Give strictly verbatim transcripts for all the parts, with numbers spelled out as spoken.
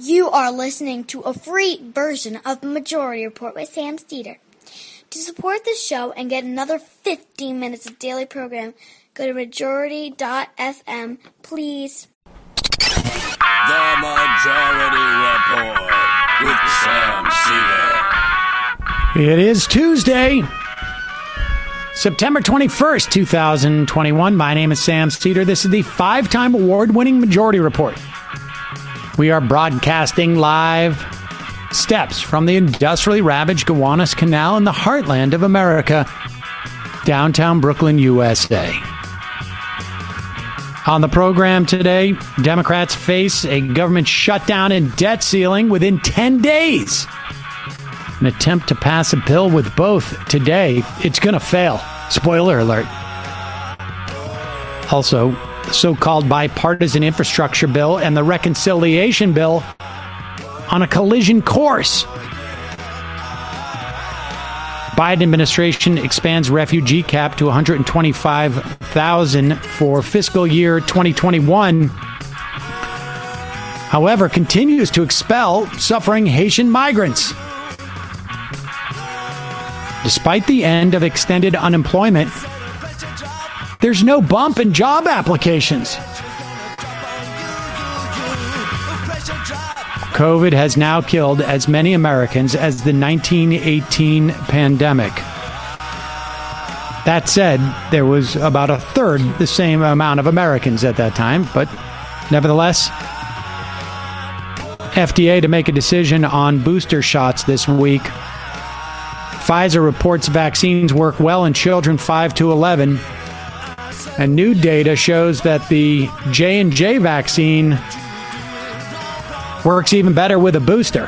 You are listening to a free version of the Majority Report with Sam Steeder. To support this show and get another fifteen minutes of daily program, go to majority dot f m, please. The Majority Report with Sam Steeder. It is Tuesday, September twenty-first, two thousand twenty-one. My name is Sam Steeder. This is the five-time award-winning Majority Report. We are broadcasting live steps from the industrially ravaged Gowanus Canal in the heartland of America, downtown Brooklyn, U S A. On the program today, Democrats face a government shutdown and debt ceiling within ten days. An attempt to pass a bill with both today, it's going to fail. Spoiler alert. Also, the so-called bipartisan infrastructure bill and the reconciliation bill on a collision course. Biden administration expands refugee cap to one hundred twenty-five thousand for fiscal year twenty twenty-one. However, continues to expel suffering Haitian migrants. Despite the end of extended unemployment, there's no bump in job applications. COVID has now killed as many Americans as the nineteen eighteen pandemic. That said, there was about a third the same amount of Americans at that time, but nevertheless, F D A to make a decision on booster shots this week. Pfizer reports vaccines work well in children five to eleven. And new data shows that the J and J vaccine works even better with a booster.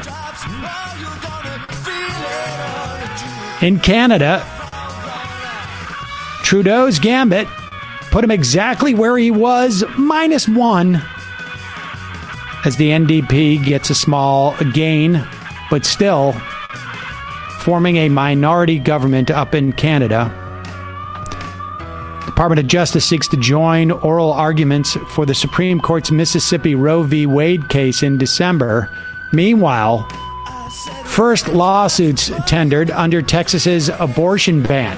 In Canada, Trudeau's gambit put him exactly where he was, minus one, as the N D P gets a small gain, but still forming a minority government up in Canada. Department of Justice seeks to join oral arguments for the Supreme Court's Mississippi Roe v. Wade case in December. Meanwhile, first lawsuits tendered under Texas's abortion ban.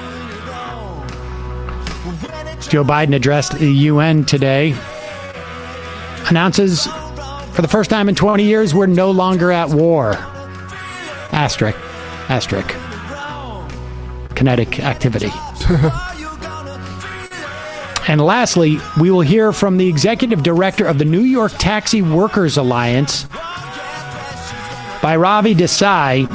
Joe Biden addressed the U N today, announces for the first time in twenty years we're no longer at war. Asterisk. Asterisk. Kinetic activity. And lastly, we will hear from the executive director of the New York Taxi Workers Alliance, Bhairavi Desai,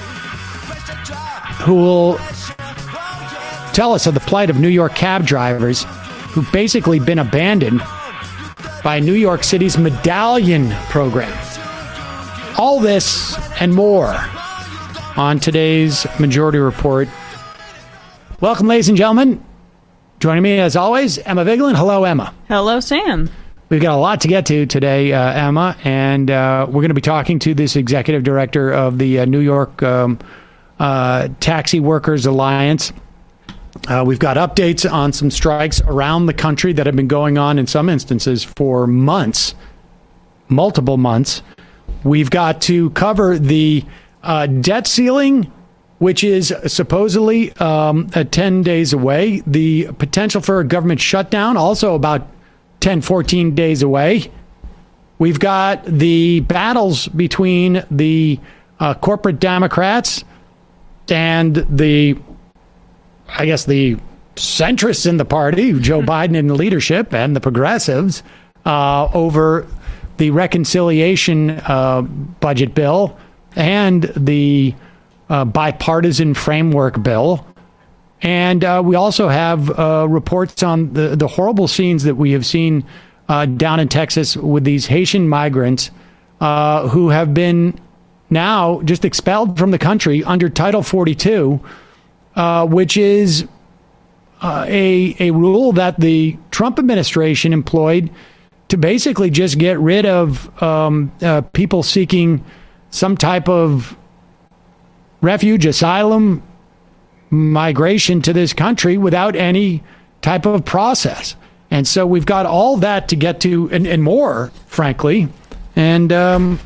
who will tell us of the plight of New York cab drivers who've basically been abandoned by New York City's Medallion program. All this and more on today's Majority Report. Welcome, ladies and gentlemen. Joining me, as always, Emma Vigeland. Hello, Emma. Hello, Sam. We've got a lot to get to today, uh, Emma, and uh, we're going to be talking to this executive director of the uh, New York um, uh, Taxi Workers Alliance. Uh, we've got updates on some strikes around the country that have been going on in some instances for months, multiple months. We've got to cover the uh, debt ceiling, which is supposedly um, uh, ten days away. The potential for a government shutdown, also about ten, fourteen days away. We've got the battles between the uh, corporate Democrats and the, I guess, the centrists in the party, Joe Biden in leadership, and the progressives, uh, over the reconciliation uh, budget bill and the Uh, bipartisan framework bill. And uh, we also have uh, reports on the, the horrible scenes that we have seen uh, down in Texas with these Haitian migrants uh, who have been now just expelled from the country under Title forty-two, uh, which is uh, a, a rule that the Trump administration employed to basically just get rid of um, uh, people seeking some type of refuge, asylum, migration to this country without any type of process. And so we've got all that to get to and, and more, frankly. And um,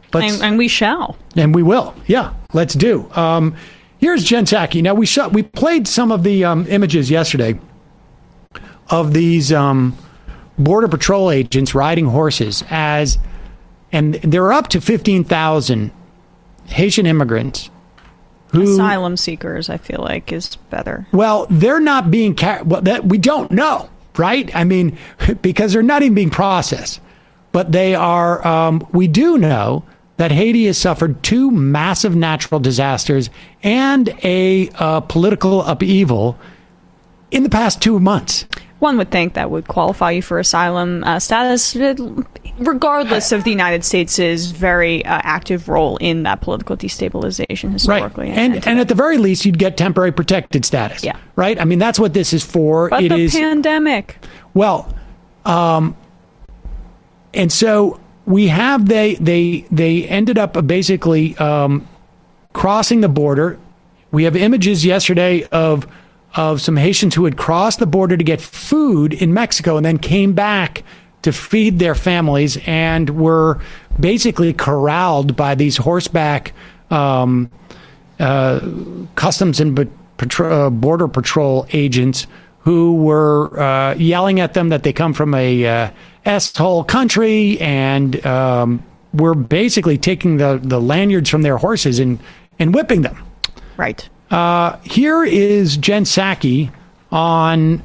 But and, and we shall. And we will. Yeah, let's do. Um, here's Jen Psaki. Now, we shot, we played some of the um, images yesterday of these um, Border Patrol agents riding horses as, and there are up to fifteen thousand Haitian immigrants who, asylum seekers, I feel like, is better. Well, they're not being car- well, that we don't know, right? I mean, because they're not even being processed. But they are. Um, we do know that Haiti has suffered two massive natural disasters and a uh, political upheaval in the past two months. One would think that would qualify you for asylum uh, status, regardless of the United States' very uh, active role in that political destabilization historically. Right. And, and, and at the very least, you'd get temporary protected status. Yeah. Right? I mean, that's what this is for. But it the is, pandemic. Well, um, and so we have, they, they, they ended up basically um, crossing the border. We have images yesterday of of some Haitians who had crossed the border to get food in Mexico and then came back to feed their families and were basically corralled by these horseback um, uh, customs and patro- uh, border patrol agents who were uh, yelling at them that they come from a uh, S-hole country and um, were basically taking the, the lanyards from their horses and, and whipping them. Right. Uh, here is Jen Psaki on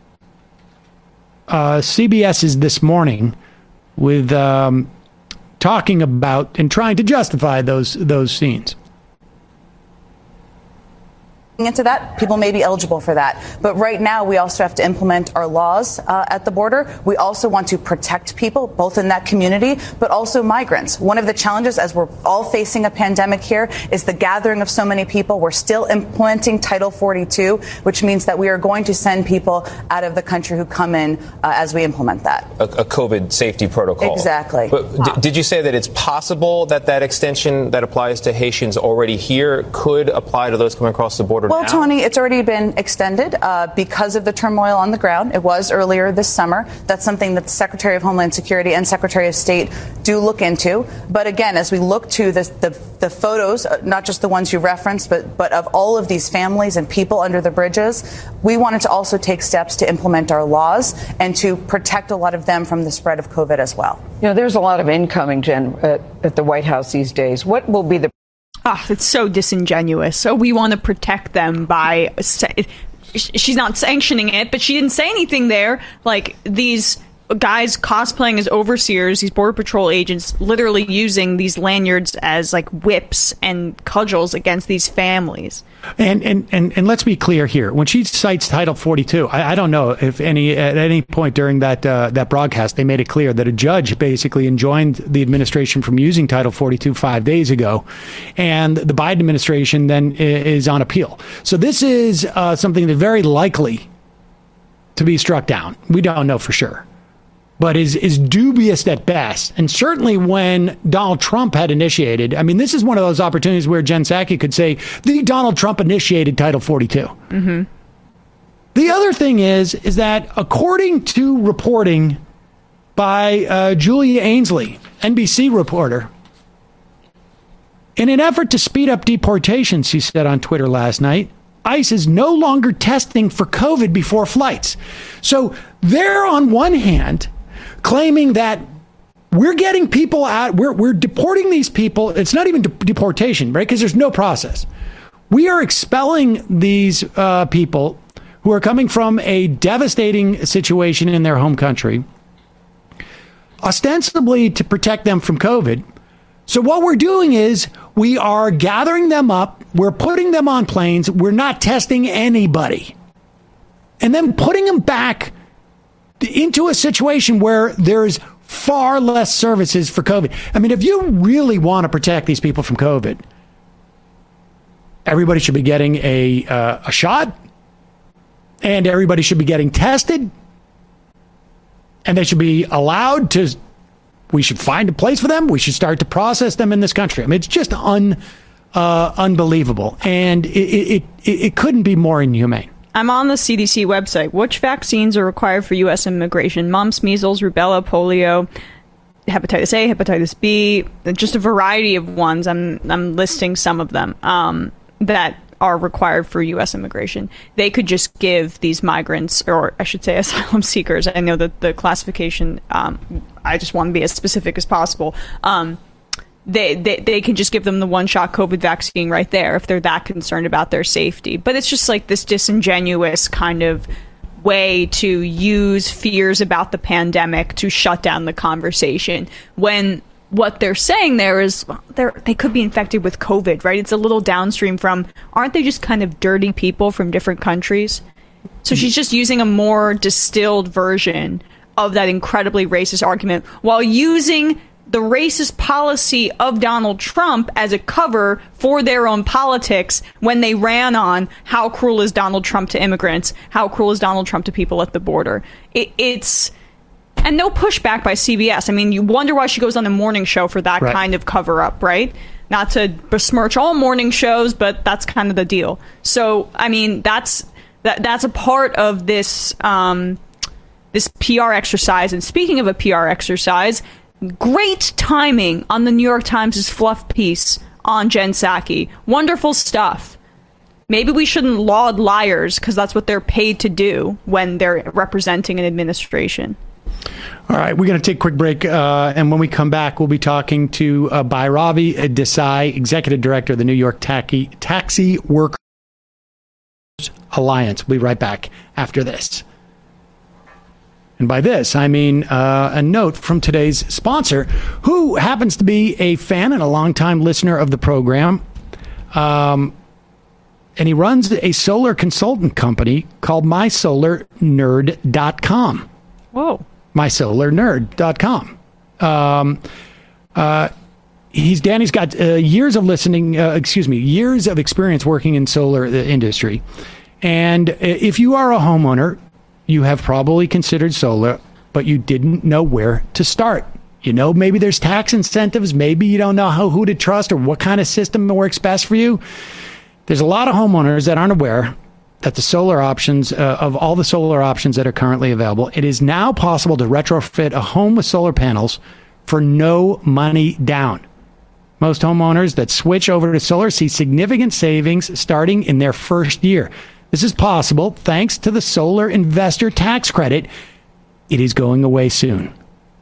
uh, CBS's This Morning with um, talking about and trying to justify those those scenes. Into that, people may be eligible for that. But right now, we also have to implement our laws uh, at the border. We also want to protect people, both in that community, but also migrants. One of the challenges, as we're all facing a pandemic here, is the gathering of so many people. We're still implementing Title forty-two, which means that we are going to send people out of the country who come in uh, as we implement that. A, a COVID safety protocol. Exactly. But wow. d- did you say that it's possible that that extension that applies to Haitians already here could apply to those coming across the border? Well, now? Tony, it's already been extended uh, because of the turmoil on the ground. It was earlier this summer. That's something that the Secretary of Homeland Security and Secretary of State do look into. But again, as we look to the, the, the photos, uh, not just the ones you referenced, but, but of all of these families and people under the bridges, we wanted to also take steps to implement our laws and to protect a lot of them from the spread of COVID as well. You know, there's a lot of incoming, Jen, at, at the White House these days. What will be the Ah, it's so disingenuous. So we want to protect them by... She's not sanctioning it, but she didn't say anything there. Like, these guys cosplaying as overseers, these Border Patrol agents, literally using these lanyards as, like, whips and cudgels against these families. And and, and, and let's be clear here. When she cites Title forty-two, I, I don't know if any at any point during that uh, that broadcast they made it clear that a judge basically enjoined the administration from using Title forty-two five days ago, and the Biden administration then is on appeal. So this is uh, something that's very likely to be struck down. We don't know for sure, but is is dubious at best. And certainly when Donald Trump had initiated, I mean, this is one of those opportunities where Jen Psaki could say, the Donald Trump initiated Title forty-two. Mm-hmm. The other thing is, is that according to reporting by uh, Julia Ainsley, N B C reporter, in an effort to speed up deportations, she said on Twitter last night, ICE is no longer testing for COVID before flights. So they're on one hand claiming that we're getting people out, we're, we're deporting these people. It's not even de- deportation, right? Because there's no process. We are expelling these uh, people who are coming from a devastating situation in their home country, ostensibly to protect them from COVID. So what we're doing is we are gathering them up, we're putting them on planes, we're not testing anybody, and then putting them back into a situation where there's far less services for COVID. I mean, if you really want to protect these people from COVID, everybody should be getting a uh, a shot, and everybody should be getting tested, and they should be allowed to, we should find a place for them, we should start to process them in this country. I mean, it's just un, uh, unbelievable, and it, it, it, it couldn't be more inhumane. I'm on the C D C website. Which vaccines are required for U S immigration? Mumps, measles, rubella, polio. hepatitis A, hepatitis B, just a variety of ones. I'm I'm listing some of them um, that are required for U S immigration. They could just give these migrants, or I should say asylum seekers, I know that the classification, um, I just want to be as specific as possible, um, They, they they can just give them the one-shot COVID vaccine right there if they're that concerned about their safety. But it's just like this disingenuous kind of way to use fears about the pandemic to shut down the conversation, when what they're saying there is they they could be infected with COVID, right? It's a little downstream from, aren't they just kind of dirty people from different countries? So she's just using a more distilled version of that incredibly racist argument while using the racist policy of Donald Trump as a cover for their own politics when they ran on how cruel is Donald Trump to immigrants, how cruel is Donald Trump to people at the border. It, it's... And no pushback by C B S. I mean, you wonder why she goes on the morning show for that right. kind of cover-up, right? Not to besmirch all morning shows, but that's kind of the deal. So, I mean, that's that that's a part of this um, this P R exercise. And speaking of a P R exercise, great timing on the New York Times' fluff piece on Jen Psaki. Wonderful stuff. Maybe we shouldn't laud liars because that's what they're paid to do when they're representing an administration. All right, we're going to take a quick break, uh, and when we come back, we'll be talking to uh, Bhairavi Desai, Executive Director of the New York Taxi, Taxi Workers Alliance. We'll be right back after this. And by this, I mean uh, a note from today's sponsor, who happens to be a fan and a longtime listener of the program. Um, and he runs a solar consultant company called my solar nerd dot com. Whoa. my solar nerd dot com. Um, uh, he's Danny's got uh, years of listening, uh, excuse me, years of experience working in solar industry. And if you are a homeowner, you have probably considered solar, but you didn't know where to start. You know, maybe there's tax incentives. Maybe you don't know how, who to trust or what kind of system works best for you. There's a lot of homeowners that aren't aware that the solar options, uh, of all the solar options that are currently available, it is now possible to retrofit a home with solar panels for no money down. Most homeowners that switch over to solar see significant savings starting in their first year. This is possible thanks to the Solar Investor Tax Credit. It is going away soon.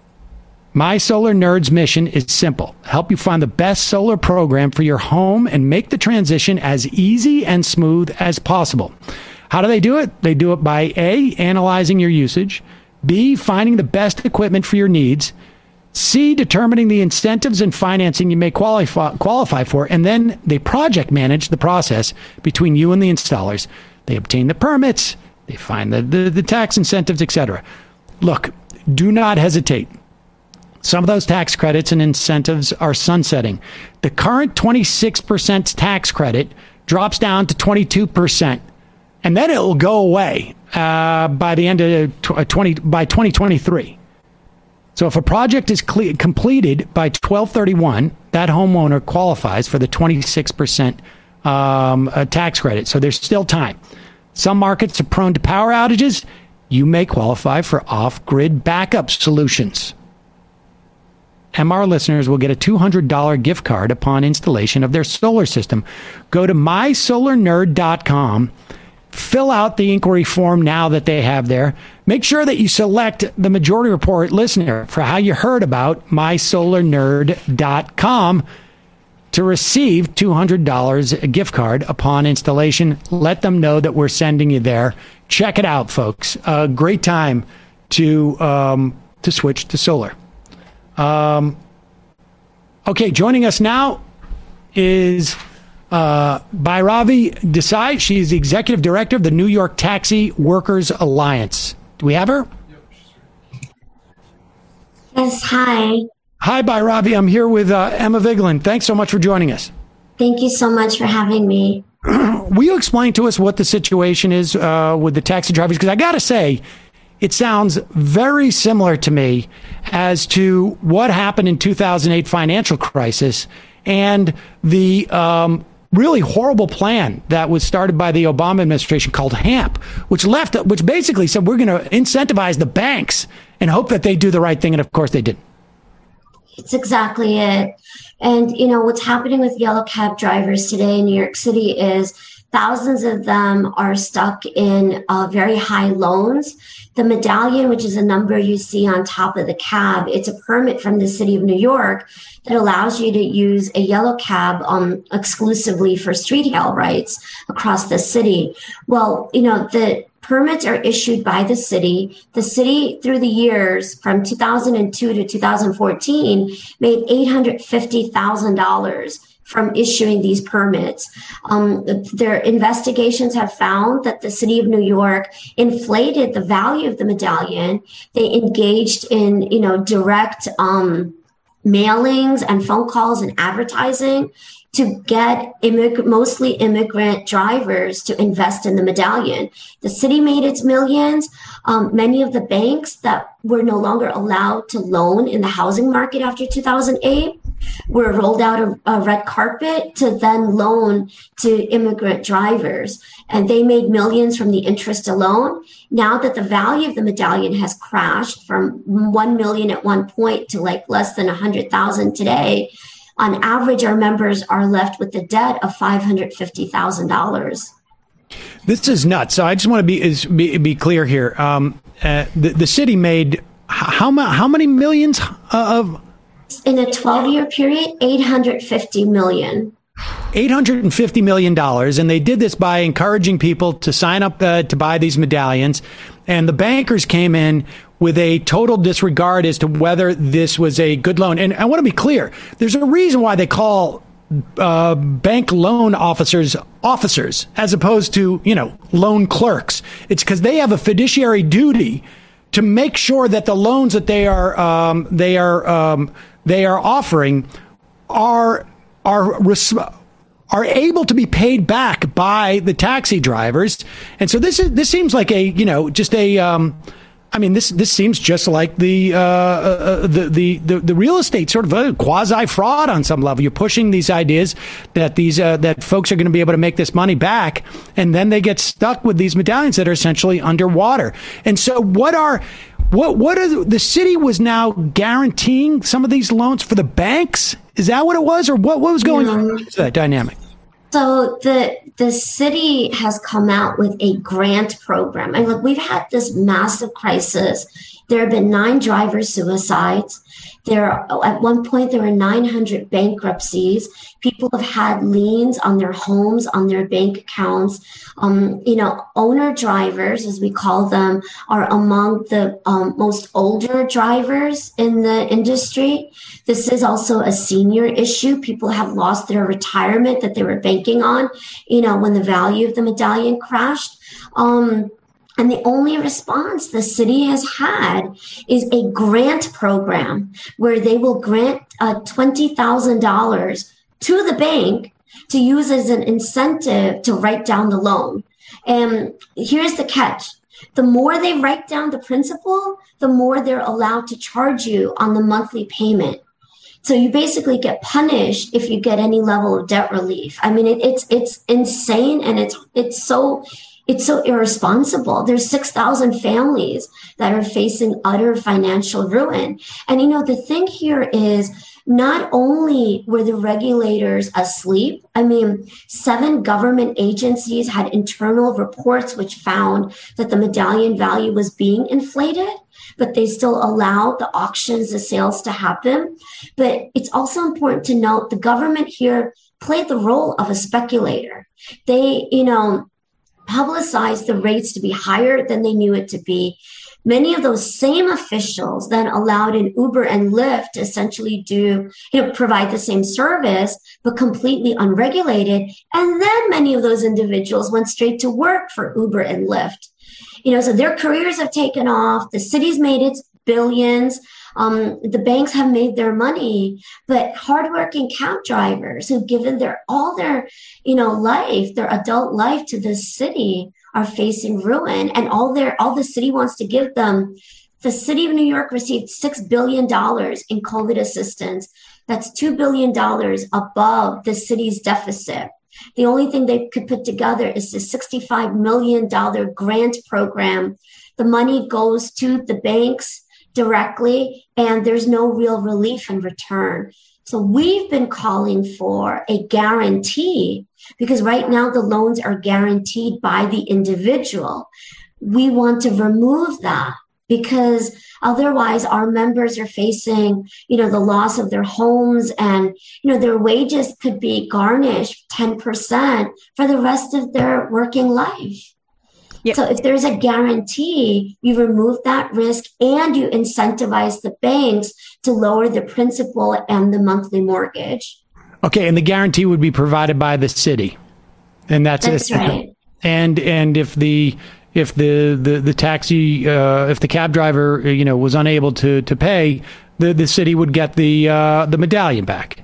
My Solar Nerd's mission is simple: help you find the best solar program for your home and make the transition as easy and smooth as possible. How do they do it? They do it by A, analyzing your usage, B, finding the best equipment for your needs, C, determining the incentives and financing you may qualify, qualify for, and then they project manage the process between you and the installers. They obtain the permits, they find the, the, the tax incentives, et cetera. Look, do not hesitate. Some of those tax credits and incentives are sunsetting. The current twenty-six percent tax credit drops down to twenty-two percent, and then it will go away uh, by the end of twenty by twenty twenty-three. So if a project is cle- completed by twelve thirty-one, that homeowner qualifies for the twenty-six percent um, uh, tax credit. So there's still time. Some markets are prone to power outages. You may qualify for off-grid backup solutions. M R listeners will get a two hundred dollars gift card upon installation of their solar system. Go to my solar nerd dot com. Fill out the inquiry form now that they have there. Make sure that you select the Majority Report listener for how you heard about my solar nerd dot com to receive two hundred dollars a gift card upon installation. Let them know that we're sending you there. Check it out, folks. A great time to um, to switch to solar. Um, okay, joining us now is uh, Bhairavi Desai. She's the Executive Director of the New York Taxi Workers Alliance. Do we have her? Yes, hi. Hi, Bhairavi. I'm here with uh, Emma Vigeland. Thanks so much for joining us. Thank you so much for having me. Will you explain to us what the situation is uh, with the taxi drivers? Because I got to say, it sounds very similar to me as to what happened in two thousand eight financial crisis and the um, really horrible plan that was started by the Obama administration called HAMP, which left, which basically said we're going to incentivize the banks and hope that they do the right thing. And of course they didn't. It's exactly it. And, you know, what's happening with yellow cab drivers today in New York City is thousands of them are stuck in uh, very high loans. The medallion, which is a number you see on top of the cab, it's a permit from the city of New York that allows you to use a yellow cab um, exclusively for street hail rights across the city. Well, you know, the permits are issued by the city. The city, through the years from two thousand two to two thousand fourteen, made eight hundred fifty thousand dollars from issuing these permits. Um, their investigations have found that the city of New York inflated the value of the medallion. They engaged in, you know, direct um, mailings and phone calls and advertising to get immig- mostly immigrant drivers to invest in the medallion. The city made its millions. Um, many of the banks that were no longer allowed to loan in the housing market after two thousand eight were rolled out a, a red carpet to then loan to immigrant drivers. And they made millions from the interest alone. Now that the value of the medallion has crashed from one million at one point to like less than one hundred thousand today, on average, our members are left with the debt of five hundred fifty thousand dollars. This is nuts. So I just want to be is, be, be clear here. Um, uh, the, the city made how, how many millions of... In a twelve-year period, eight hundred fifty million dollars. eight hundred fifty million dollars. And they did this by encouraging people to sign up uh, to buy these medallions. And the bankers came in with a total disregard as to whether this was a good loan. And I want to be clear. There's a reason why they call uh, bank loan officers officers as opposed to, you know, loan clerks. It's because they have a fiduciary duty to make sure that the loans that they are um, they are um, they are offering are are res- are able to be paid back by the taxi drivers. And so this is this seems like a, you know, just a um, I mean, this this seems just like the uh, uh, the, the the the real estate sort of a quasi fraud on some level. You're pushing these ideas that these uh, that folks are going to be able to make this money back, and then they get stuck with these medallions that are essentially underwater. And so, what are what what are the, the city was now guaranteeing some of these loans for the banks? Is that what it was, or what what was going on with that dynamic? So the the city has come out with a grant program. And look, we've had this massive crisis. There have been nine driver suicides. There, at one point, there were nine hundred bankruptcies. People have had liens on their homes, on their bank accounts. Um, you know, owner drivers, as we call them, are among the um, most older drivers in the industry. This is also a senior issue. People have lost their retirement that they were banking on, you know, when the value of the medallion crashed. Um, And the only response the city has had is a grant program where they will grant uh, twenty thousand dollars to the bank to use as an incentive to write down the loan. And here's the catch. The more they write down the principal, the more they're allowed to charge you on the monthly payment. So you basically get punished if you get any level of debt relief. I mean, it, it's it's insane, and it's it's so... It's so irresponsible. There's six thousand families that are facing utter financial ruin. And, you know, the thing here is not only were the regulators asleep, I mean, seven government agencies had internal reports which found that the medallion value was being inflated, but they still allowed the auctions, the sales to happen. But it's also important to note the government here played the role of a speculator. They, you know, publicized the rates to be higher than they knew it to be. Many of those same officials then allowed an Uber and Lyft to essentially do, you know, provide the same service, but completely unregulated. And then many of those individuals went straight to work for Uber and Lyft. You know, so their careers have taken off. The city's made its billions. Um, the banks have made their money, but hardworking cab drivers who've given their all their, you know, life, their adult life to this city are facing ruin, and all their all the city wants to give them. The city of New York received six billion dollars in COVID assistance. That's two billion dollars above the city's deficit. The only thing they could put together is the sixty-five million dollars grant program. The money goes to the banks directly, and there's no real relief in return. So we've been calling for a guarantee, because right now the loans are guaranteed by the individual. We want to remove that, because otherwise our members are facing, you know, the loss of their homes, and, you know, their wages could be garnished ten percent for the rest of their working life. Yep. So if there's a guarantee, you remove that risk and you incentivize the banks to lower the principal and the monthly mortgage. Okay, and the guarantee would be provided by the city, and that's, that's it. right. And and if the if the the, the taxi uh, if the cab driver you know was unable to to pay, the, the city would get the uh, the medallion back.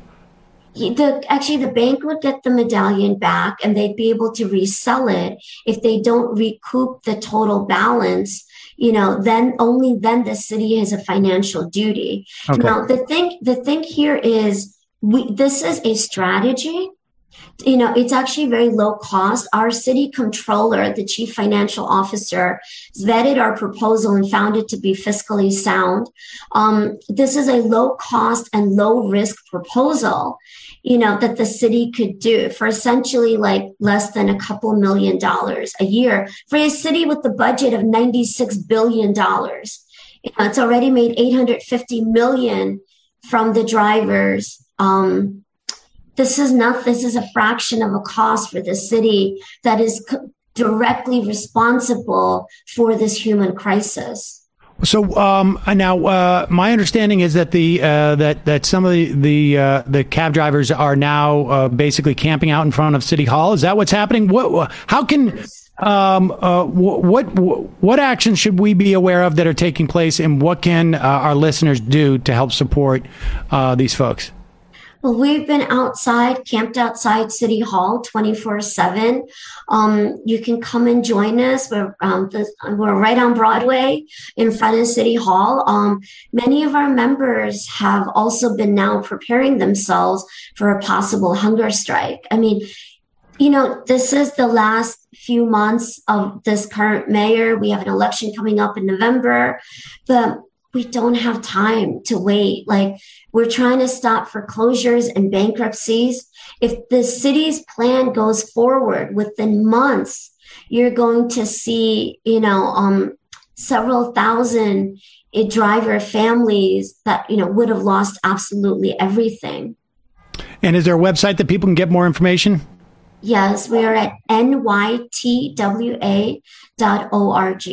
The, actually, the bank would get the medallion back, and they'd be able to resell it. If they don't recoup the total balance, you know, then only then the city has a financial duty. Okay. Now, the thing, the thing here is, we, this is a strategy. You know, it's actually very low cost. Our city controller, the chief financial officer, vetted our proposal and found it to be fiscally sound. Um, this is a low cost and low risk proposal, you know, that the city could do for essentially like less than a couple million dollars a year for a city with the budget of ninety-six billion dollars. You know, it's already made eight hundred fifty million dollars from the drivers. Um, This is not, this is a fraction of a cost for the city that is co- directly responsible for this human crisis. So um, now, uh, my understanding is that the uh, that that some of the the, uh, the cab drivers are now uh, basically camping out in front of City Hall. Is that what's happening? What? How can? Um, uh, what? What actions should we be aware of that are taking place, and what can uh, our listeners do to help support uh, these folks? Well, we've been outside, camped outside City Hall twenty-four seven. Um, you can come and join us. We're, um, the, we're right on Broadway in front of City Hall. Um, many of our members have also been now preparing themselves for a possible hunger strike. I mean, you know, this is the last few months of this current mayor. We have an election coming up in November, but we don't have time to wait. Like, we're trying to stop foreclosures and bankruptcies. If the city's plan goes forward within months, you're going to see, you know, um, several thousand uh, driver families that, you know, would have lost absolutely everything. And is there a website that people can get more information? Yes, we are at N Y T W A dot org.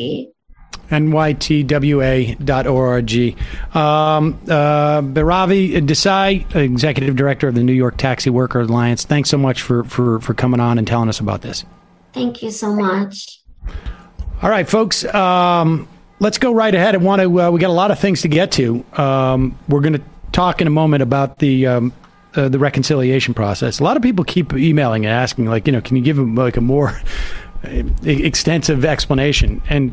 N Y T W A dot org. Um, uh, Bhairavi Desai, Executive Director of the New York Taxi Worker Alliance. Thanks so much for, for, for coming on and telling us about this. Thank you so much. All right, folks, um, let's go right ahead. I want to, uh, we got a lot of things to get to. Um, we're going to talk in a moment about the, um, uh, the reconciliation process. A lot of people keep emailing and asking, like, you know, can you give them like a more extensive explanation? And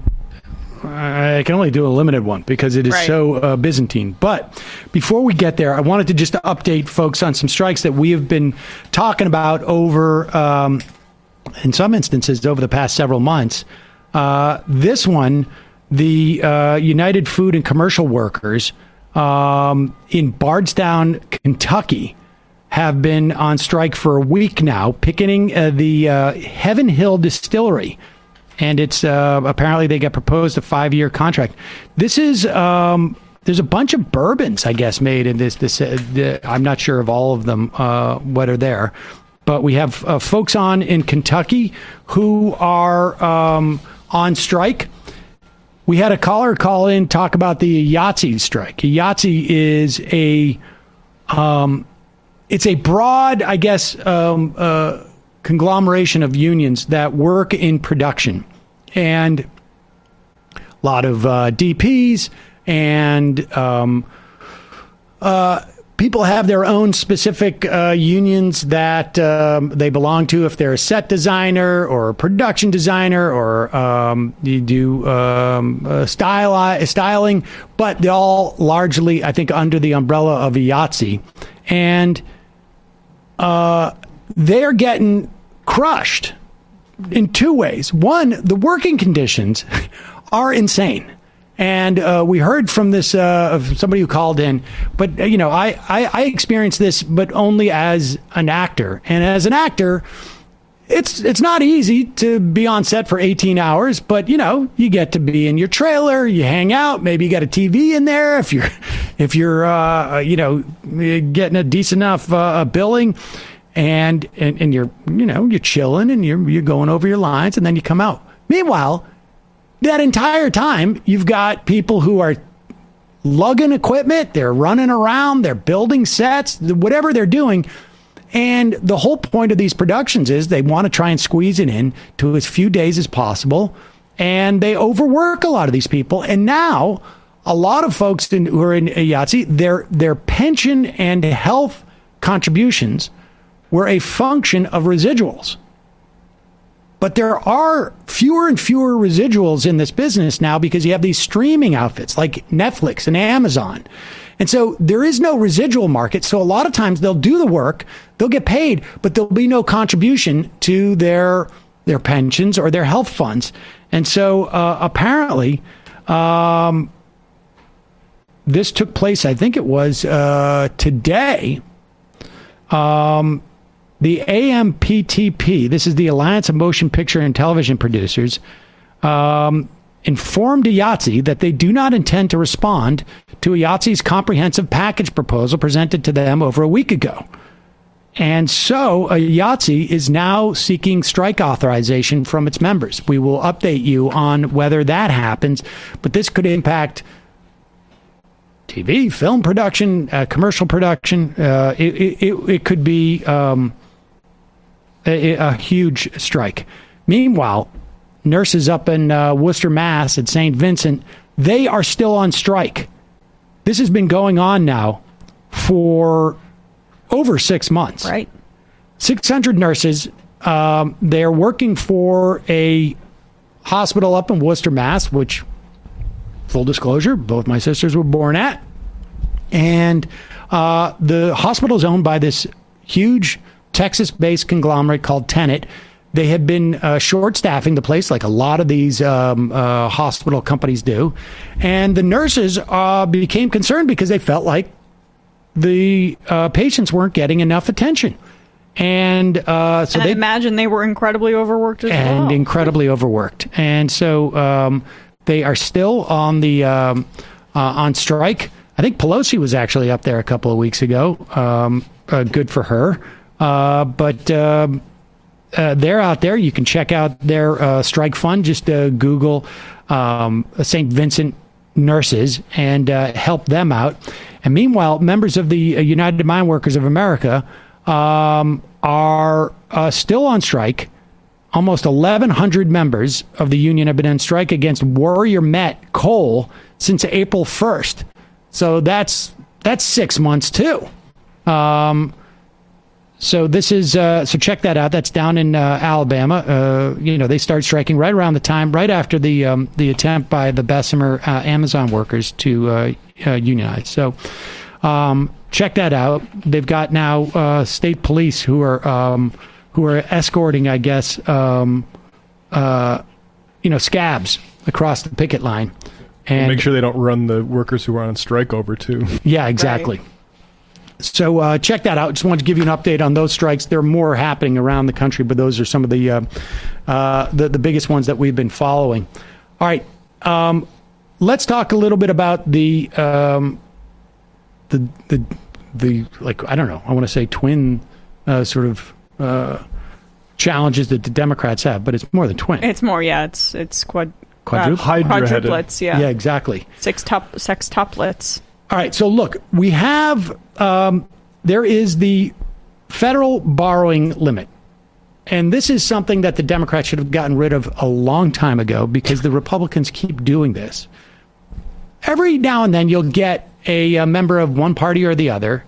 I can only do a limited one because it is right. so uh, Byzantine. But before we get there, I wanted to just update folks on some strikes that we have been talking about over, um, in some instances, over the past several months. Uh, this one, the uh, United Food and Commercial Workers um, in Bardstown, Kentucky, have been on strike for a week now, picketing uh, the uh, Heaven Hill Distillery. And it's uh, apparently they got proposed a five-year contract. This is um, there's a bunch of bourbons, I guess, made in this. This uh, the, I'm not sure of all of them uh, what are there, but we have uh, folks on in Kentucky who are um, on strike. We had a caller call in talk about the Yahtzee strike. Yahtzee is a um, it's a broad, I guess. Um, uh, conglomeration of unions that work in production, and a lot of uh, D Ps and um, uh, people have their own specific uh, unions that um, they belong to. If they're a set designer or a production designer, or um, you do um, uh, style styling, but they're all largely, I think, under the umbrella of a Yahtzee, and uh, they're getting crushed in two ways. One, the working conditions are insane. And uh, we heard from this uh, of somebody who called in, but uh, you know, I, I I experienced this, but only as an actor. And as an actor, it's it's not easy to be on set for eighteen hours. But you know, you get to be in your trailer, you hang out, maybe you got a T V in there if you're if you're uh, you know getting a decent enough uh, billing. And, and and you're you know you're chilling and you're you're going over your lines, and then you come out. Meanwhile, that entire time you've got people who are lugging equipment, they're running around, they're building sets, whatever they're doing. And the whole point of these productions is they want to try and squeeze it in to as few days as possible, and they overwork a lot of these people. And now a lot of folks in, who are in Yahtzee, their their pension and health contributions were a function of residuals. But there are fewer and fewer residuals in this business now because you have these streaming outfits like Netflix and Amazon. And so there is no residual market. So a lot of times they'll do the work, they'll get paid, but there'll be no contribution to their their pensions or their health funds. And so uh, apparently um, this took place, I think it was uh, today. Um, The A M P T P, this is the Alliance of Motion Picture and Television Producers, um, informed Yahtzee that they do not intend to respond to Yahtzee's comprehensive package proposal presented to them over a week ago. And so uh, Yahtzee is now seeking strike authorization from its members. We will update you on whether that happens, but this could impact T V, film production, uh, commercial production. Uh, it, it, it could be... Um, A, a huge strike. Meanwhile, nurses up in uh, Worcester, Mass at Saint Vincent, they are still on strike. This has been going on now for over six months. Right. six hundred nurses. Um, they're working for a hospital up in Worcester, Mass, which, full disclosure, both my sisters were born at. And uh, the hospital is owned by this huge Texas-based conglomerate called Tenet. They have been uh, short-staffing the place like a lot of these um, uh, hospital companies do. And the nurses uh, became concerned because they felt like the uh, patients weren't getting enough attention. And uh, so and I they imagine they were incredibly overworked as and well. And incredibly overworked. And so um, they are still on the um, uh, on strike. I think Pelosi was actually up there a couple of weeks ago. Um, uh, good for her. Uh, but um, uh, they're out there. You can check out their uh, strike fund. Just uh, Google um, Saint Vincent nurses and uh, help them out. And meanwhile, members of the uh, United Mine Workers of America um, are uh, still on strike. Almost eleven hundred members of the union have been on strike against Warrior Met coal since April first. So that's that's six months too. Um, So this is uh, so check that out. That's down in uh, Alabama. Uh, you know, they started striking right around the time, right after the um, the attempt by the Bessemer uh, Amazon workers to uh, uh, unionize. So um, check that out. They've got now uh, state police who are um, who are escorting, I guess, um, uh, you know, scabs across the picket line, and well, make sure they don't run the workers who are on strike over too. Yeah, exactly. Right. So uh, check that out. Just wanted to give you an update on those strikes. There are more happening around the country, but those are some of the uh, uh, the, the biggest ones that we've been following. All right, um, let's talk a little bit about the um, the the the like I don't know. I want to say twin uh, sort of uh, challenges that the Democrats have, but it's more than twin. It's more, yeah. It's it's quad Quadruple? uh, quadruplets, yeah. Yeah, exactly. Six top sextuplets. All right, so look, we have, um, there is the federal borrowing limit. And this is something that the Democrats should have gotten rid of a long time ago because the Republicans keep doing this. Every now and then you'll get a, a member of one party or the other,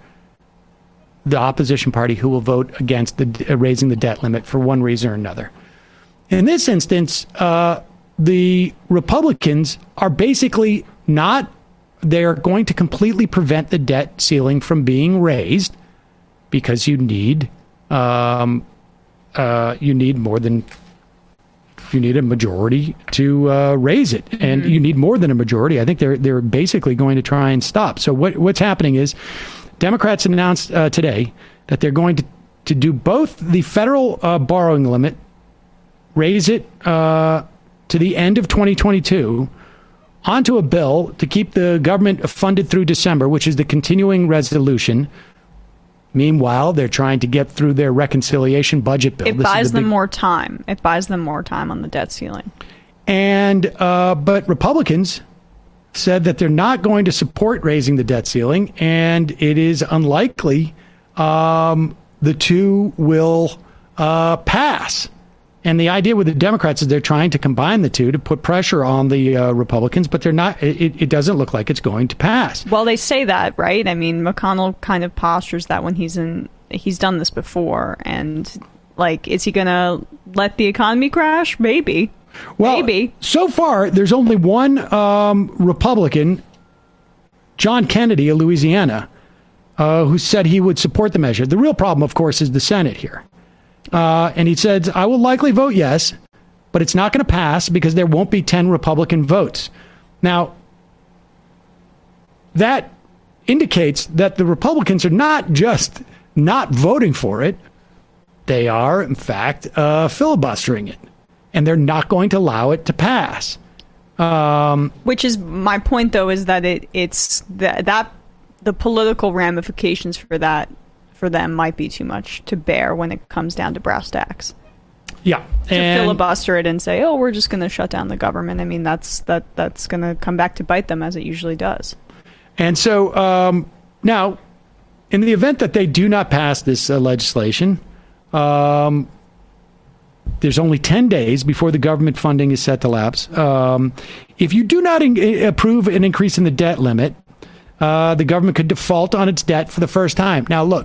the opposition party, who will vote against the, uh, raising the debt limit for one reason or another. In this instance, uh, the Republicans are basically not... They're going to completely prevent the debt ceiling from being raised because you need um, uh, you need more than you need a majority to uh, raise it, and mm-hmm. you need more than a majority. I think they're they're basically going to try and stop. So what what's happening is Democrats announced uh, today that they're going to, to do both the federal uh, borrowing limit, raise it uh, to the end of twenty twenty-two, onto a bill to keep the government funded through December, which is the continuing resolution. Meanwhile, they're trying to get through their reconciliation budget bill. It This buys is the them big... more time. It buys them more time on the debt ceiling. And uh, but Republicans said that they're not going to support raising the debt ceiling, and it is unlikely um, the two will uh, pass. And the idea with the Democrats is they're trying to combine the two to put pressure on the uh, Republicans, but they're not. It, it doesn't look like it's going to pass. Well, they say that, right? I mean, McConnell kind of postures that when he's in, he's done this before, and like, is he going to let the economy crash? Maybe. Well, Maybe. So far, there's only one um, Republican, John Kennedy of Louisiana, uh, who said he would support the measure. The real problem, of course, is the Senate here. Uh, and he said, I will likely vote yes, but it's not going to pass because there won't be ten Republican votes. Now, that indicates that the Republicans are not just not voting for it. They are, in fact, uh, filibustering it. And they're not going to allow it to pass. Um, Which is my point, though, is that it it's that, that the political ramifications for that for them might be too much to bear when it comes down to brass tacks. Yeah, to and filibuster it and say, "Oh, we're just going to shut down the government." I mean, that's that that's going to come back to bite them as it usually does. And so um, now, in the event that they do not pass this uh, legislation. Um, There's only ten days before the government funding is set to lapse. Um, if you do not in- approve an increase in the debt limit, uh, the government could default on its debt for the first time. Now, look,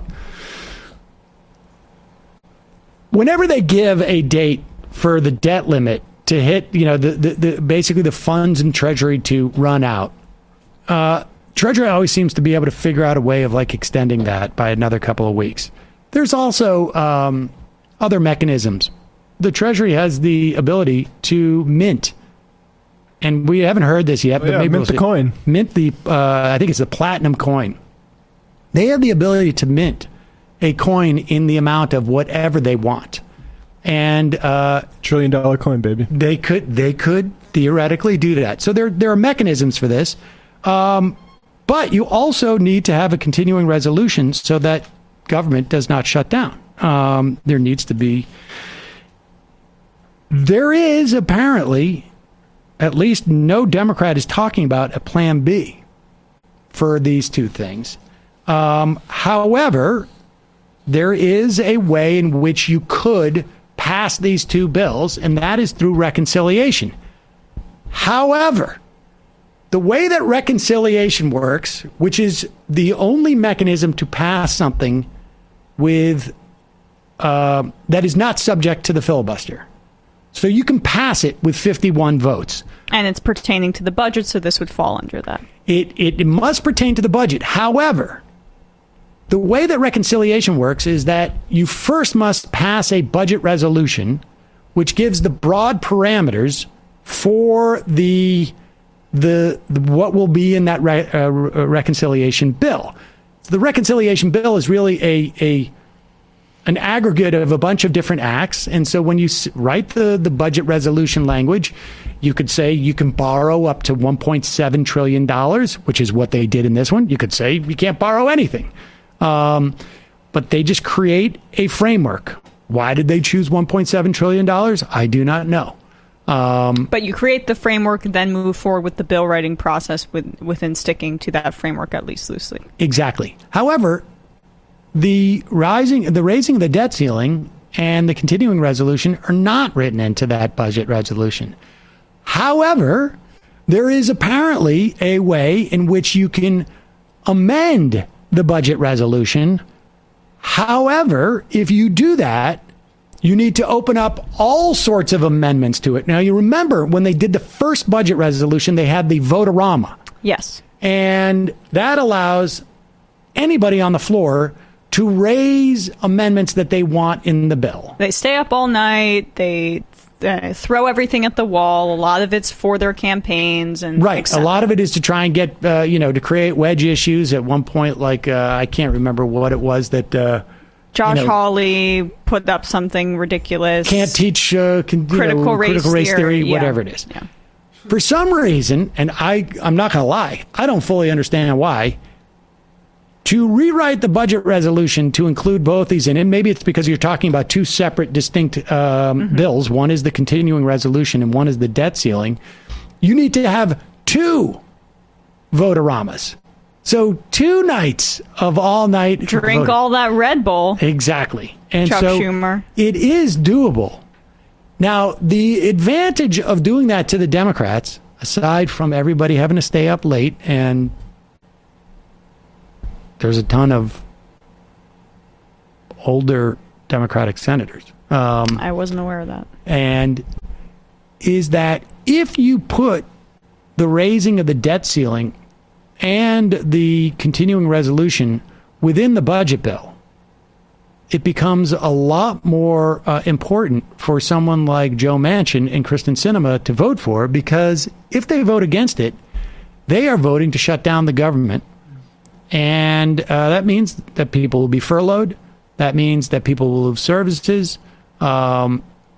whenever they give a date for the debt limit to hit, you know, the, the, the basically the funds in Treasury to run out, uh, Treasury always seems to be able to figure out a way of like extending that by another couple of weeks. There's also um, other mechanisms. The Treasury has the ability to mint, and we haven't heard this yet. Oh, but yeah, maybe mint we'll the see. coin. Mint the, uh, I think it's the platinum coin. They have the ability to mint a coin in the amount of whatever they want, and uh, trillion dollar coin, baby. They could, they could theoretically do that. So there, there are mechanisms for this, um, but you also need to have a continuing resolution so that government does not shut down. Um, there needs to be. There is apparently, at least no Democrat is talking about a plan B for these two things. Um, however, there is a way in which you could pass these two bills, and that is through reconciliation. However, the way that reconciliation works, which is the only mechanism to pass something with uh, that is not subject to the filibuster. So you can pass it with fifty-one votes. And it's pertaining to the budget, so this would fall under that. It, it, it must pertain to the budget. However, the way that reconciliation works is that you first must pass a budget resolution, which gives the broad parameters for the the, the what will be in that re, uh, reconciliation bill. The reconciliation bill is really a a an aggregate of a bunch of different acts. And so when you write the, the budget resolution language, you could say you can borrow up to one point seven trillion dollars, which is what they did in this one. You could say you can't borrow anything. Um, but they just create a framework. Why did they choose one point seven trillion dollars? I do not know. Um, but you create the framework, then move forward with the bill writing process with, within sticking to that framework, at least loosely. Exactly. However, The rising, the raising of the debt ceiling and the continuing resolution are not written into that budget resolution. However, there is apparently a way in which you can amend the budget resolution. However, if you do that, you need to open up all sorts of amendments to it. Now, you remember when they did the first budget resolution, they had the vote-a-rama. Yes. And that allows anybody on the floor to raise amendments that they want in the bill. They stay up all night. They uh, throw everything at the wall. A lot of it's for their campaigns, and right. A lot of it is to try and get uh, you know to create wedge issues. At one point, like uh, I can't remember what it was that uh, Josh you know, Hawley put up something ridiculous. Can't teach uh, con- critical, know, race, critical race theory, theory yeah. whatever it is. Yeah. For some reason, and I I'm not going to lie, I don't fully understand why. To rewrite the budget resolution to include both these in, and maybe it's because you're talking about two separate, distinct um, mm-hmm. bills. One is the continuing resolution, and one is the debt ceiling. You need to have two vote-a-ramas. So two nights of all-night drink voting. all that Red Bull. Exactly, and Chuck so Schumer. It is doable. Now, the advantage of doing that to the Democrats, aside from everybody having to stay up late and there's a ton of older Democratic senators. Um, I wasn't aware of that. And is that if you put the raising of the debt ceiling and the continuing resolution within the budget bill, it becomes a lot more uh, important for someone like Joe Manchin and Kyrsten Sinema to vote for, because if they vote against it, they are voting to shut down the government. And uh, that means that people will be furloughed. That means that people will lose services. Um,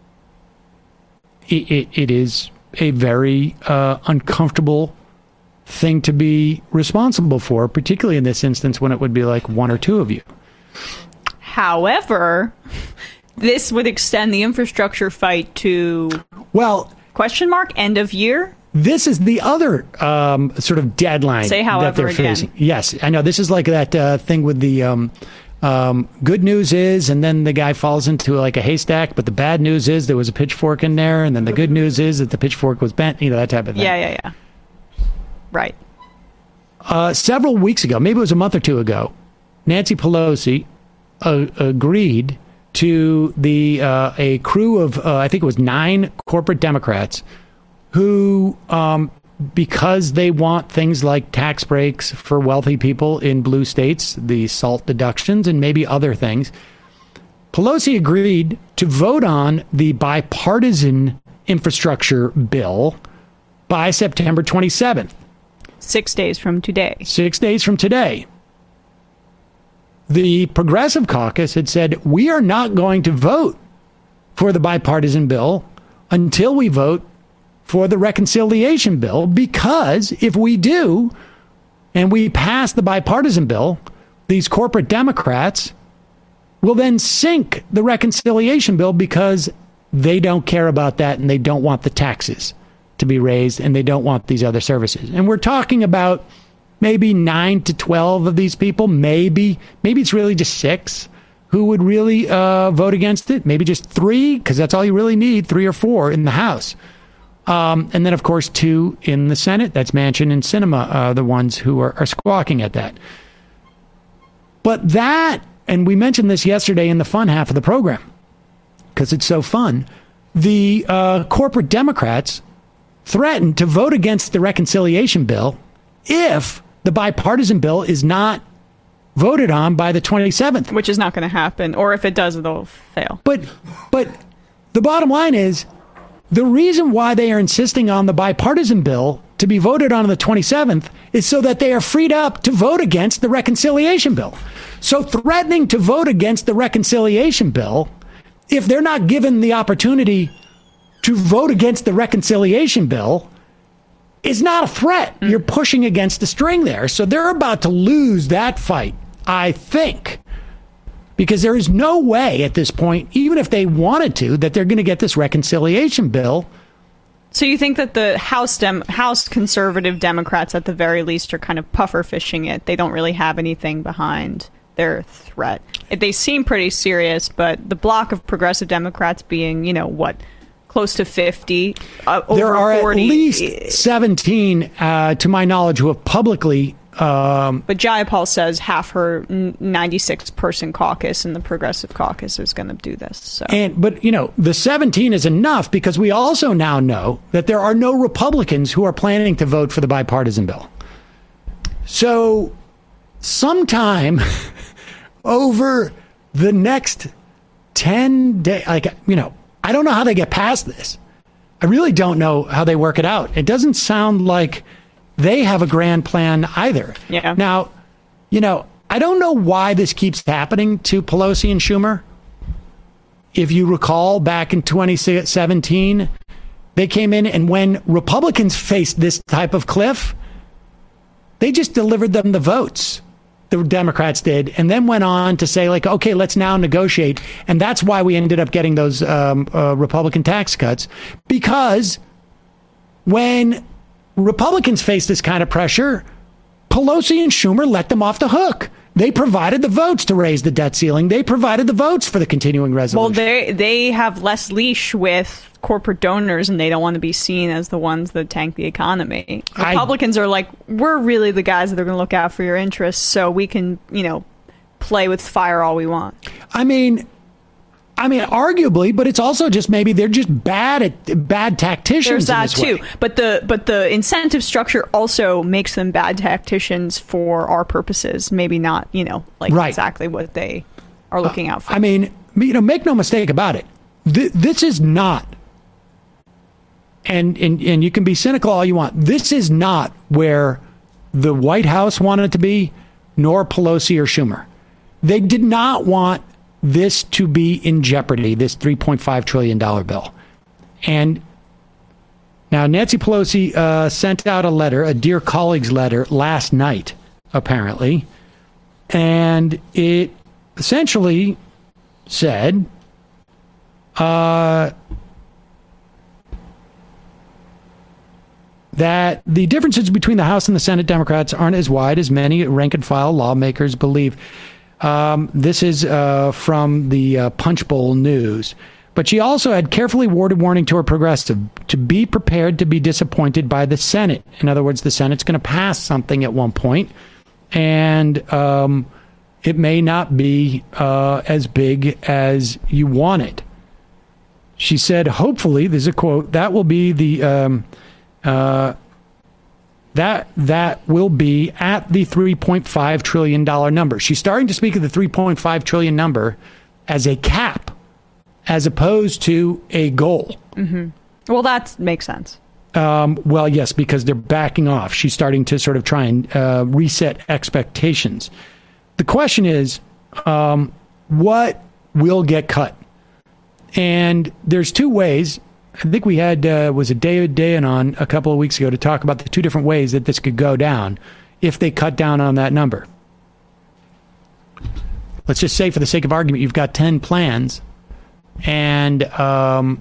it, it, it is a very uh, uncomfortable thing to be responsible for, particularly in this instance when it would be like one or two of you. However, this would extend the infrastructure fight to, well, question mark, end of year? This is the other um, sort of deadline Say however that they're again. facing. Yes, I know. This is like that uh, thing with the um, um, good news is, and then the guy falls into like a haystack, but the bad news is there was a pitchfork in there, and then the good news is that the pitchfork was bent, you know, that type of thing. Yeah, yeah, yeah. Right. Uh, several weeks ago, maybe it was a month or two ago, Nancy Pelosi uh, agreed to the uh, a crew of, uh, I think it was nine corporate Democrats who, um, because they want things like tax breaks for wealthy people in blue states, the SALT deductions, and maybe other things, Pelosi agreed to vote on the bipartisan infrastructure bill by September twenty-seventh. Six days from today. Six days from today. The Progressive Caucus had said, we are not going to vote for the bipartisan bill until we vote for the reconciliation bill, because if we do, and we pass the bipartisan bill, these corporate Democrats will then sink the reconciliation bill because they don't care about that and they don't want the taxes to be raised and they don't want these other services. And we're talking about maybe nine to twelve of these people, maybe, maybe it's really just six who would really uh, vote against it. Maybe just three, because that's all you really need, three or four in the House. Um, and then, of course, two in the Senate. That's Manchin and Sinema, uh, the ones who are, are squawking at that. But that, and we mentioned this yesterday in the fun half of the program, because it's so fun, the uh, corporate Democrats threatened to vote against the reconciliation bill if the bipartisan bill is not voted on by the twenty-seventh. Which is not going to happen. Or if it does, it'll fail. But, but the bottom line is, the reason why they are insisting on the bipartisan bill to be voted on on the twenty-seventh is so that they are freed up to vote against the reconciliation bill. So threatening to vote against the reconciliation bill, if they're not given the opportunity to vote against the reconciliation bill, is not a threat. Mm. You're pushing against the string there. So they're about to lose that fight, I think. Because there is no way at this point, even if they wanted to, that they're going to get this reconciliation bill. So you think that the House Dem- House conservative Democrats, at the very least, are kind of puffer fishing it? They don't really have anything behind their threat. They seem pretty serious, but the block of progressive Democrats being, you know, what, close to fifty, uh, over there are forty. At least seventeen, uh, to my knowledge, who have publicly. Um, but Jayapal says half her ninety-six person caucus in the Progressive Caucus is going to do this. So. And but, you know, the seventeen is enough because we also now know that there are no Republicans who are planning to vote for the bipartisan bill. So sometime over the next ten days, like, you know, I don't know how they get past this. I really don't know how they work it out. It doesn't sound like they have a grand plan either. Yeah. Now, you know, I don't know why this keeps happening to Pelosi and Schumer. If you recall, back in twenty seventeen, they came in, and when Republicans faced this type of cliff, they just delivered them the votes. The Democrats did, and then went on to say, like, okay, let's now negotiate. And that's why we ended up getting those um, uh, Republican tax cuts, because when Republicans faced this kind of pressure, Pelosi and Schumer let them off the hook. They provided the votes to raise the debt ceiling. They provided the votes for the continuing resolution. Well, they they have less leash with corporate donors, and they don't want to be seen as the ones that tank the economy. Republicans I, are like, we're really the guys that are going to look out for your interests, so we can, you know, play with fire all we want. I mean, I mean, arguably, but it's also just maybe they're just bad at bad tacticians. There's that too. Way. But the but the incentive structure also makes them bad tacticians for our purposes. Maybe not, you know, like right. exactly what they are looking uh, out for. I mean, you know, make no mistake about it. Th- this is not, and, and and you can be cynical all you want. This is not where the White House wanted it to be, nor Pelosi or Schumer. They did not want this to be in jeopardy, this three point five trillion dollars bill. And now Nancy Pelosi uh, sent out a letter, a Dear Colleagues letter, last night, apparently. And it essentially said, uh, that the differences between the House and the Senate Democrats aren't as wide as many rank-and-file lawmakers believe. Um, this is uh, from the uh, Punch Bowl News. But she also had carefully worded warning to her progressive to be prepared to be disappointed by the Senate. In other words, the Senate's going to pass something at one point, and um, it may not be uh, as big as you want it. She said, hopefully, there's a quote, that will be the... Um, uh, That that will be at the three point five trillion dollars number. She's starting to speak of the three point five trillion dollars number as a cap, as opposed to a goal. Mm-hmm. Well, that makes sense. Um, well, yes, because they're backing off. She's starting to sort of try and uh, reset expectations. The question is, um, what will get cut? And there's two ways. I think we had, uh, was it David Dayen on a couple of weeks ago to talk about the two different ways that this could go down if they cut down on that number. Let's just say, for the sake of argument, you've got ten plans, and um,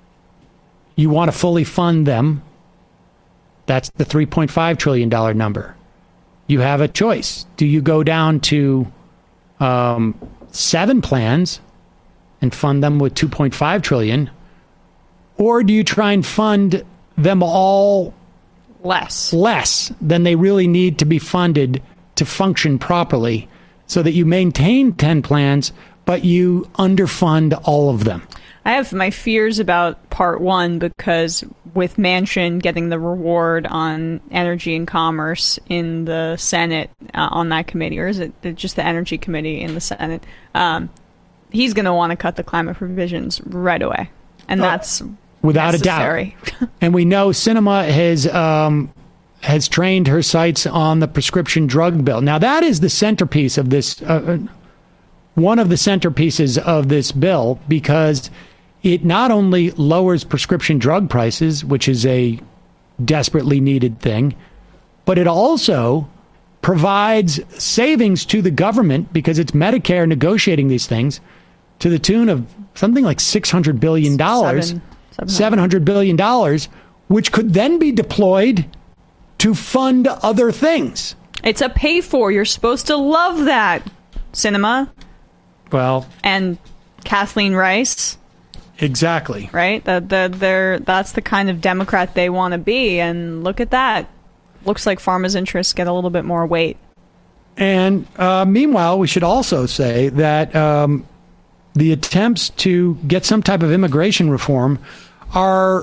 you want to fully fund them. That's the three point five trillion dollars number. You have a choice. Do you go down to um, seven plans and fund them with two point five trillion dollars? Or do you try and fund them all less less than they really need to be funded to function properly, so that you maintain ten plans, but you underfund all of them? I have my fears about part one, because with Manchin getting the reward on energy and commerce in the Senate uh, on that committee, or is it just the energy committee in the Senate? Um, he's going to want to cut the climate provisions right away. And that's... Uh, Without necessary. a doubt. And we know Sinema has um, has trained her sights on the prescription drug bill. Now, that is the centerpiece of this, uh, one of the centerpieces of this bill, because it not only lowers prescription drug prices, which is a desperately needed thing, but it also provides savings to the government, because it's Medicare negotiating these things, to the tune of something like six hundred billion dollars. Seven. seven hundred billion dollars, which could then be deployed to fund other things. It's a pay for. You're supposed to love that, Sinema. Well, and Kathleen Rice. Exactly. Right? The, the, they're, that's the kind of Democrat they want to be. And look at that. Looks like pharma's interests get a little bit more weight. And uh, meanwhile, we should also say that um, the attempts to get some type of immigration reform are,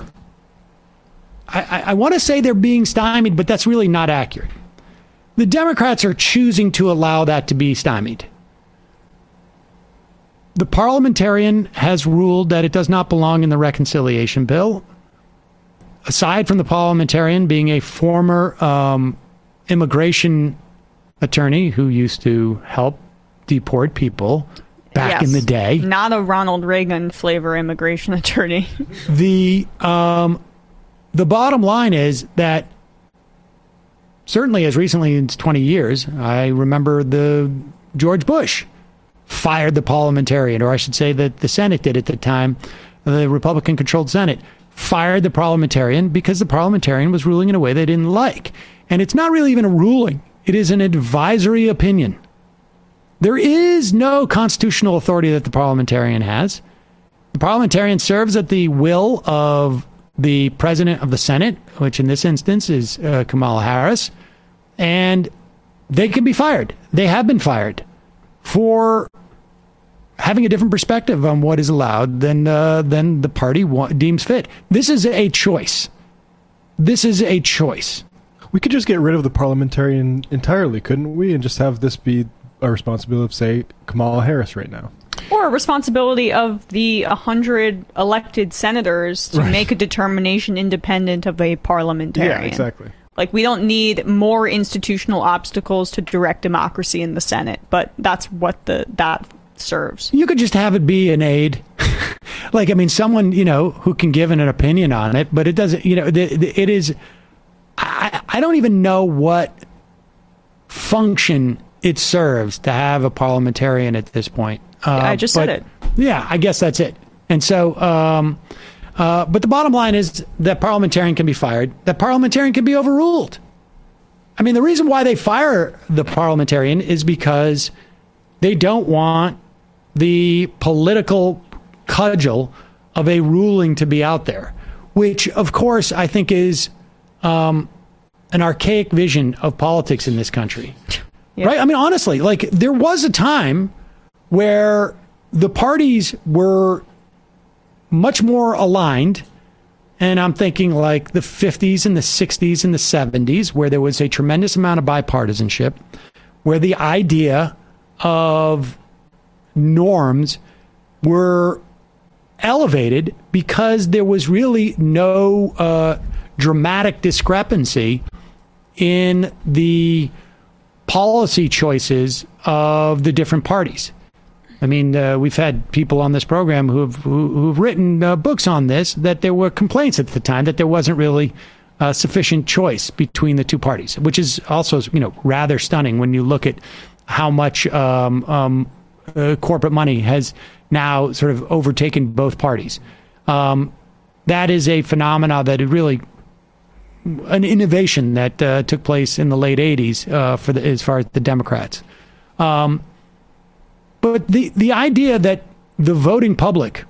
I, I, I want to say they're being stymied, but that's really not accurate. The Democrats are choosing to allow that to be stymied. the parliamentarian has ruled that it does not belong in the reconciliation bill. Aside from the parliamentarian being a former um, immigration attorney who used to help deport people back yes, in the day. Not a Ronald Reagan flavor immigration attorney. the um, the bottom line is that certainly as recently as twenty years, I remember the George Bush fired the parliamentarian, or I should say that the Senate did at the time, the Republican-controlled Senate, fired the parliamentarian because the parliamentarian was ruling in a way they didn't like. And it's not really even a ruling. It is an advisory opinion. There is no constitutional authority that the parliamentarian has. The parliamentarian serves at the will of the president of the Senate, which in this instance is uh, Kamala Harris, and they can be fired. They have been fired for having a different perspective on what is allowed than uh, than the party wa- deems fit. This is a choice. This is a choice. We could just get rid of the parliamentarian entirely, couldn't we? And just have this be a responsibility of, say, Kamala Harris right now. Or a responsibility of the one hundred elected senators to right. make a determination independent of a parliamentarian. Yeah, exactly. Like, we don't need more institutional obstacles to direct democracy in the Senate, but that's what the that serves. You could just have it be an aide. Like, I mean, someone, you know, who can give an opinion on it, but it doesn't, you know, it is, I, I don't even know what function it serves to have a parliamentarian at this point. Uh, I just but, said it. Yeah, I guess that's it. And so, um, uh, but the bottom line is that parliamentarian can be fired. That parliamentarian can be overruled. I mean, the reason why they fire the parliamentarian is because they don't want the political cudgel of a ruling to be out there, which, of course, I think is um, an archaic vision of politics in this country. Yep. Right? I mean, honestly, like, there was a time where the parties were much more aligned, and I'm thinking like the fifties and the sixties and the seventies, where there was a tremendous amount of bipartisanship, where the idea of norms were elevated because there was really no uh, dramatic discrepancy in the policy choices of the different parties. I mean, uh, we've had people on this program who have who, who've written uh, books on this, that there were complaints at the time that there wasn't really uh, sufficient choice between the two parties, which is also, you know, rather stunning when you look at how much um, um, uh, corporate money has now sort of overtaken both parties. Um, that is a phenomena that is really an innovation that uh, took place in the late eighties uh, for the, as far as the Democrats. Um, but the, the idea that the voting public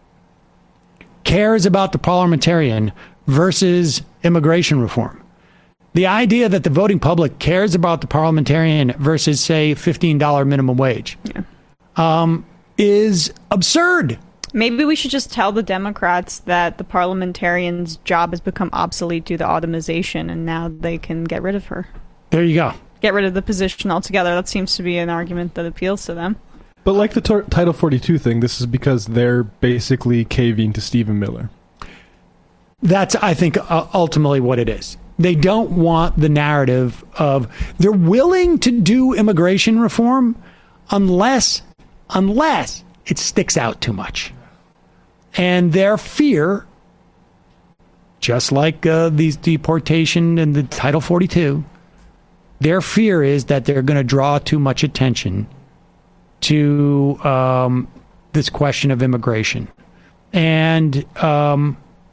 cares about the parliamentarian versus immigration reform, the idea that the voting public cares about the parliamentarian versus, say, fifteen dollars minimum wage, yeah. um, is absurd. Maybe we should just tell the Democrats that the parliamentarian's job has become obsolete due to automation, and now they can get rid of her. There you go. Get rid of the position altogether. That seems to be an argument that appeals to them. But like the tor- Title forty-two thing, this is because they're basically caving to Stephen Miller. That's, I think, uh, ultimately what it is. They don't want the narrative of, they're willing to do immigration reform unless, unless it sticks out too much. And their fear, just like uh, these deportation and the Title forty-two, their fear is that they're going to draw too much attention to um, this question of immigration. And um,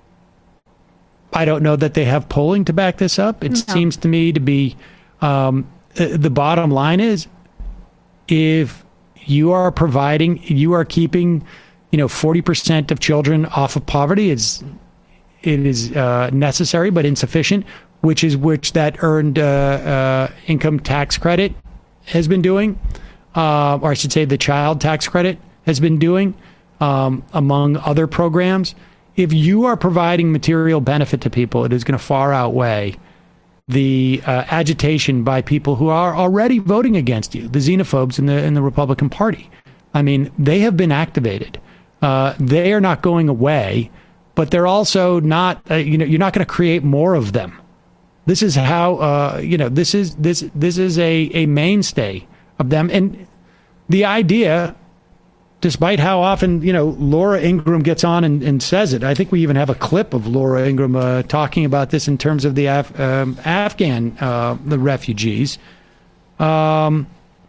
I don't know that they have polling to back this up. It no. seems to me to be um, the bottom line is, if you are providing, you are keeping, you know, forty percent of children off of poverty, it's, it is uh, necessary but insufficient, which is which that earned uh, uh, income tax credit has been doing, uh, or I should say the child tax credit has been doing, um, among other programs. If you are providing material benefit to people, it is going to far outweigh the uh, agitation by people who are already voting against you, the xenophobes in the in the Republican Party. I mean, they have been activated. Uh, they are not going away, but they're also not, uh, you know, you're not going to create more of them. This is how, uh, you know, this is this this is a, a mainstay of them. And the idea, despite how often, you know, Laura Ingraham gets on and, and says it, I think we even have a clip of Laura Ingraham uh, talking about this in terms of the Af- um, Afghan, uh, the refugees. Um,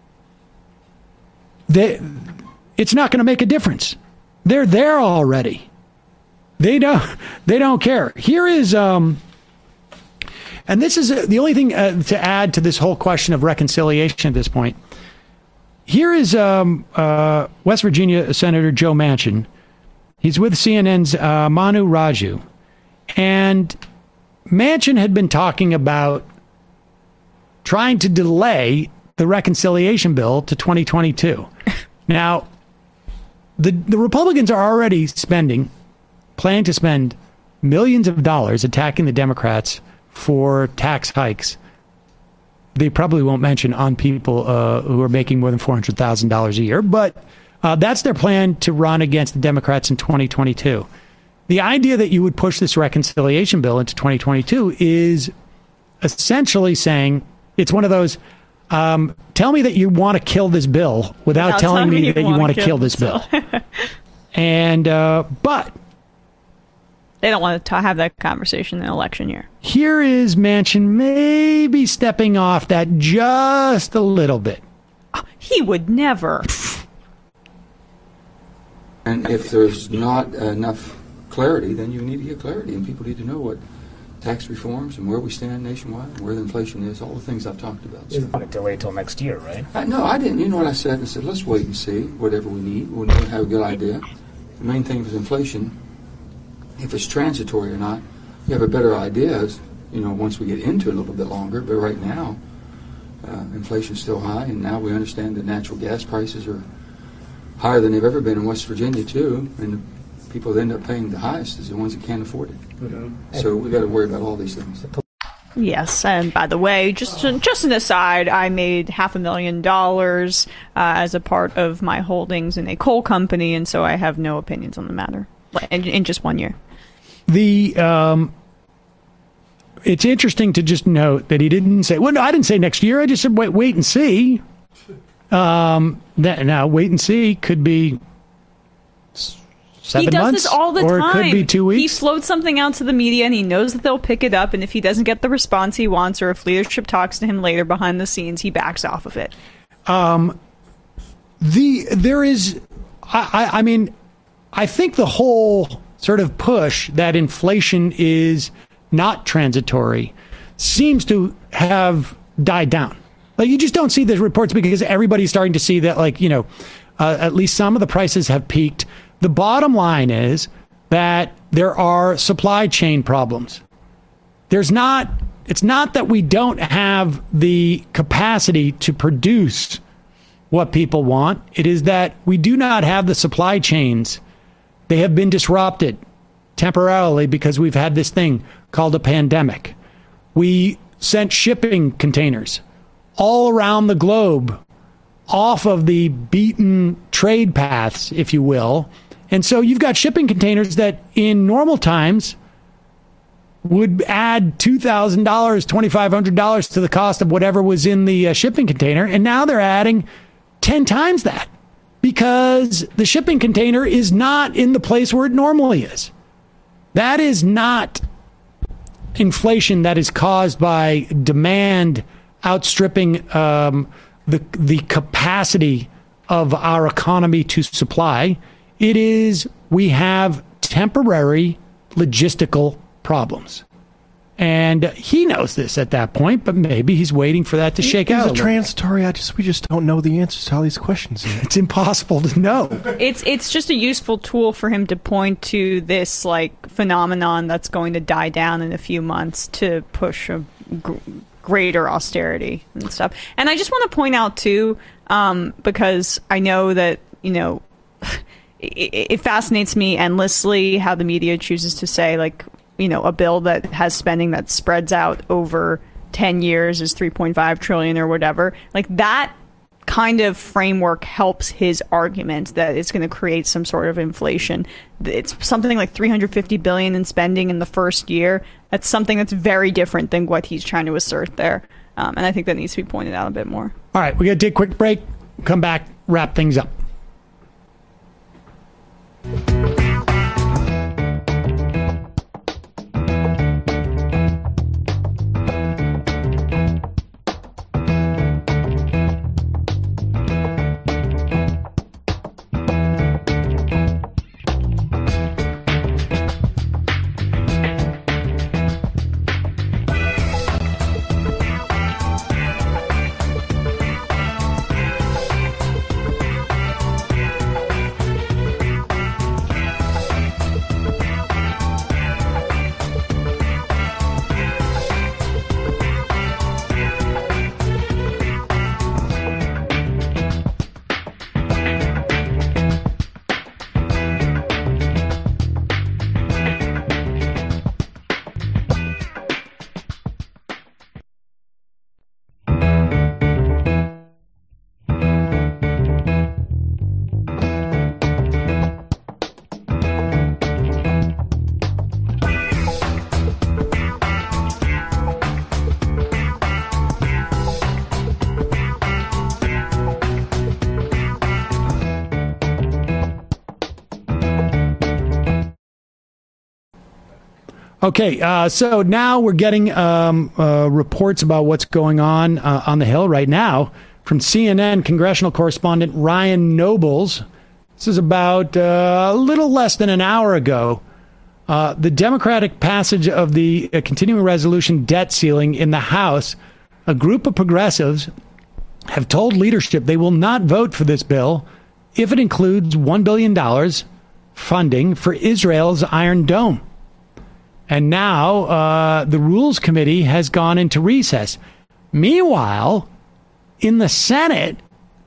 they, it's not going to make a difference. They're there already. They don't. They don't care. Here is, um, and this is uh, the only thing uh, to add to this whole question of reconciliation at this point. Here is um, uh, West Virginia Senator Joe Manchin. He's with C N N's uh, Manu Raju, and Manchin had been talking about trying to delay the reconciliation bill to twenty twenty-two. Now, the the Republicans are already spending, planning to spend millions of dollars attacking the Democrats for tax hikes. They probably won't mention on people uh, who are making more than four hundred thousand dollars a year, but uh, that's their plan to run against the Democrats in twenty twenty-two. The idea that you would push this reconciliation bill into twenty twenty-two is essentially saying it's one of those, um, tell me that you want to kill this bill without, without telling me, me that you want to kill, kill this bill. bill. and, uh, but... They don't want to have that conversation in an election year. Here is Manchin maybe stepping off that just a little bit. Oh, he would never. And if there's not enough clarity, then you need to get clarity, and people need to know what tax reforms and where we stand nationwide and where the inflation is, all the things I've talked about. It's not delayed till next year, right? I, no, I didn't. You know what I said? I said, let's wait and see whatever we need. We'll have a good idea. The main thing is inflation. If it's transitory or not, you have a better idea, as, you know, once we get into it a little bit longer. But right now, uh, inflation's still high, and now we understand that natural gas prices are higher than they've ever been in West Virginia, too. And the people that end up paying the highest is the ones that can't afford it. Mm-hmm. So we've got to worry about all these things. Yes, and by the way, just just an aside, I made half a million dollars uh, as a part of my holdings in a coal company, and so I have no opinions on the matter in, in just one year. The um, it's interesting to just note that he didn't say, well, no, I didn't say next year. I just said, wait, wait and see. Um, that, now, wait and see could be seven he does months, this all the or time. It could be two weeks. He floats something out to the media, and he knows that they'll pick it up. And if he doesn't get the response he wants, or if leadership talks to him later behind the scenes, he backs off of it. Um, the there is, I, I, I mean, I think the whole sort of push that inflation is not transitory seems to have died down. Like, you just don't see the reports because everybody's starting to see that, like, you know, uh, at least some of the prices have peaked. The bottom line is that there are supply chain problems. There's not, it's not that we don't have the capacity to produce what people want. It is that we do not have the supply chains. They have been disrupted temporarily because we've had this thing called a pandemic. We sent shipping containers all around the globe off of the beaten trade paths, if you will. And so you've got shipping containers that in normal times would add two thousand dollars, twenty-five hundred dollars to the cost of whatever was in the uh, shipping container. And now they're adding ten times that because the shipping container is not in the place where it normally is. That is not inflation that is caused by demand outstripping um, the the capacity of our economy to supply. It is we have temporary logistical problems. And he knows this at that point, but maybe he's waiting for that to shake out. It's transitory. I just we just don't know the answers to all these questions yet. It's impossible to know. It's it's just a useful tool for him to point to this like phenomenon that's going to die down in a few months to push a gr- greater austerity and stuff. And I just want to point out too, um, because I know that you know. It, it fascinates me endlessly how the media chooses to say, like, you know, a bill that has spending that spreads out over ten years is three point five trillion or whatever. Like, that kind of framework helps his argument that it's going to create some sort of inflation. It's something like three hundred fifty billion dollars in spending in the first year. That's something that's very different than what he's trying to assert there. Um, and I think that needs to be pointed out a bit more. All right, we got to take a quick break. Come back, wrap things up. Okay, uh, so now we're getting um, uh, reports about what's going on uh, on the Hill right now from C N N congressional correspondent Ryan Nobles. This is about uh, a little less than an hour ago. Uh, the Democratic passage of the uh, continuing resolution debt ceiling in the House, a group of progressives have told leadership they will not vote for this bill if it includes one billion dollars funding for Israel's Iron Dome. And now uh, the Rules Committee has gone into recess. Meanwhile, in the Senate,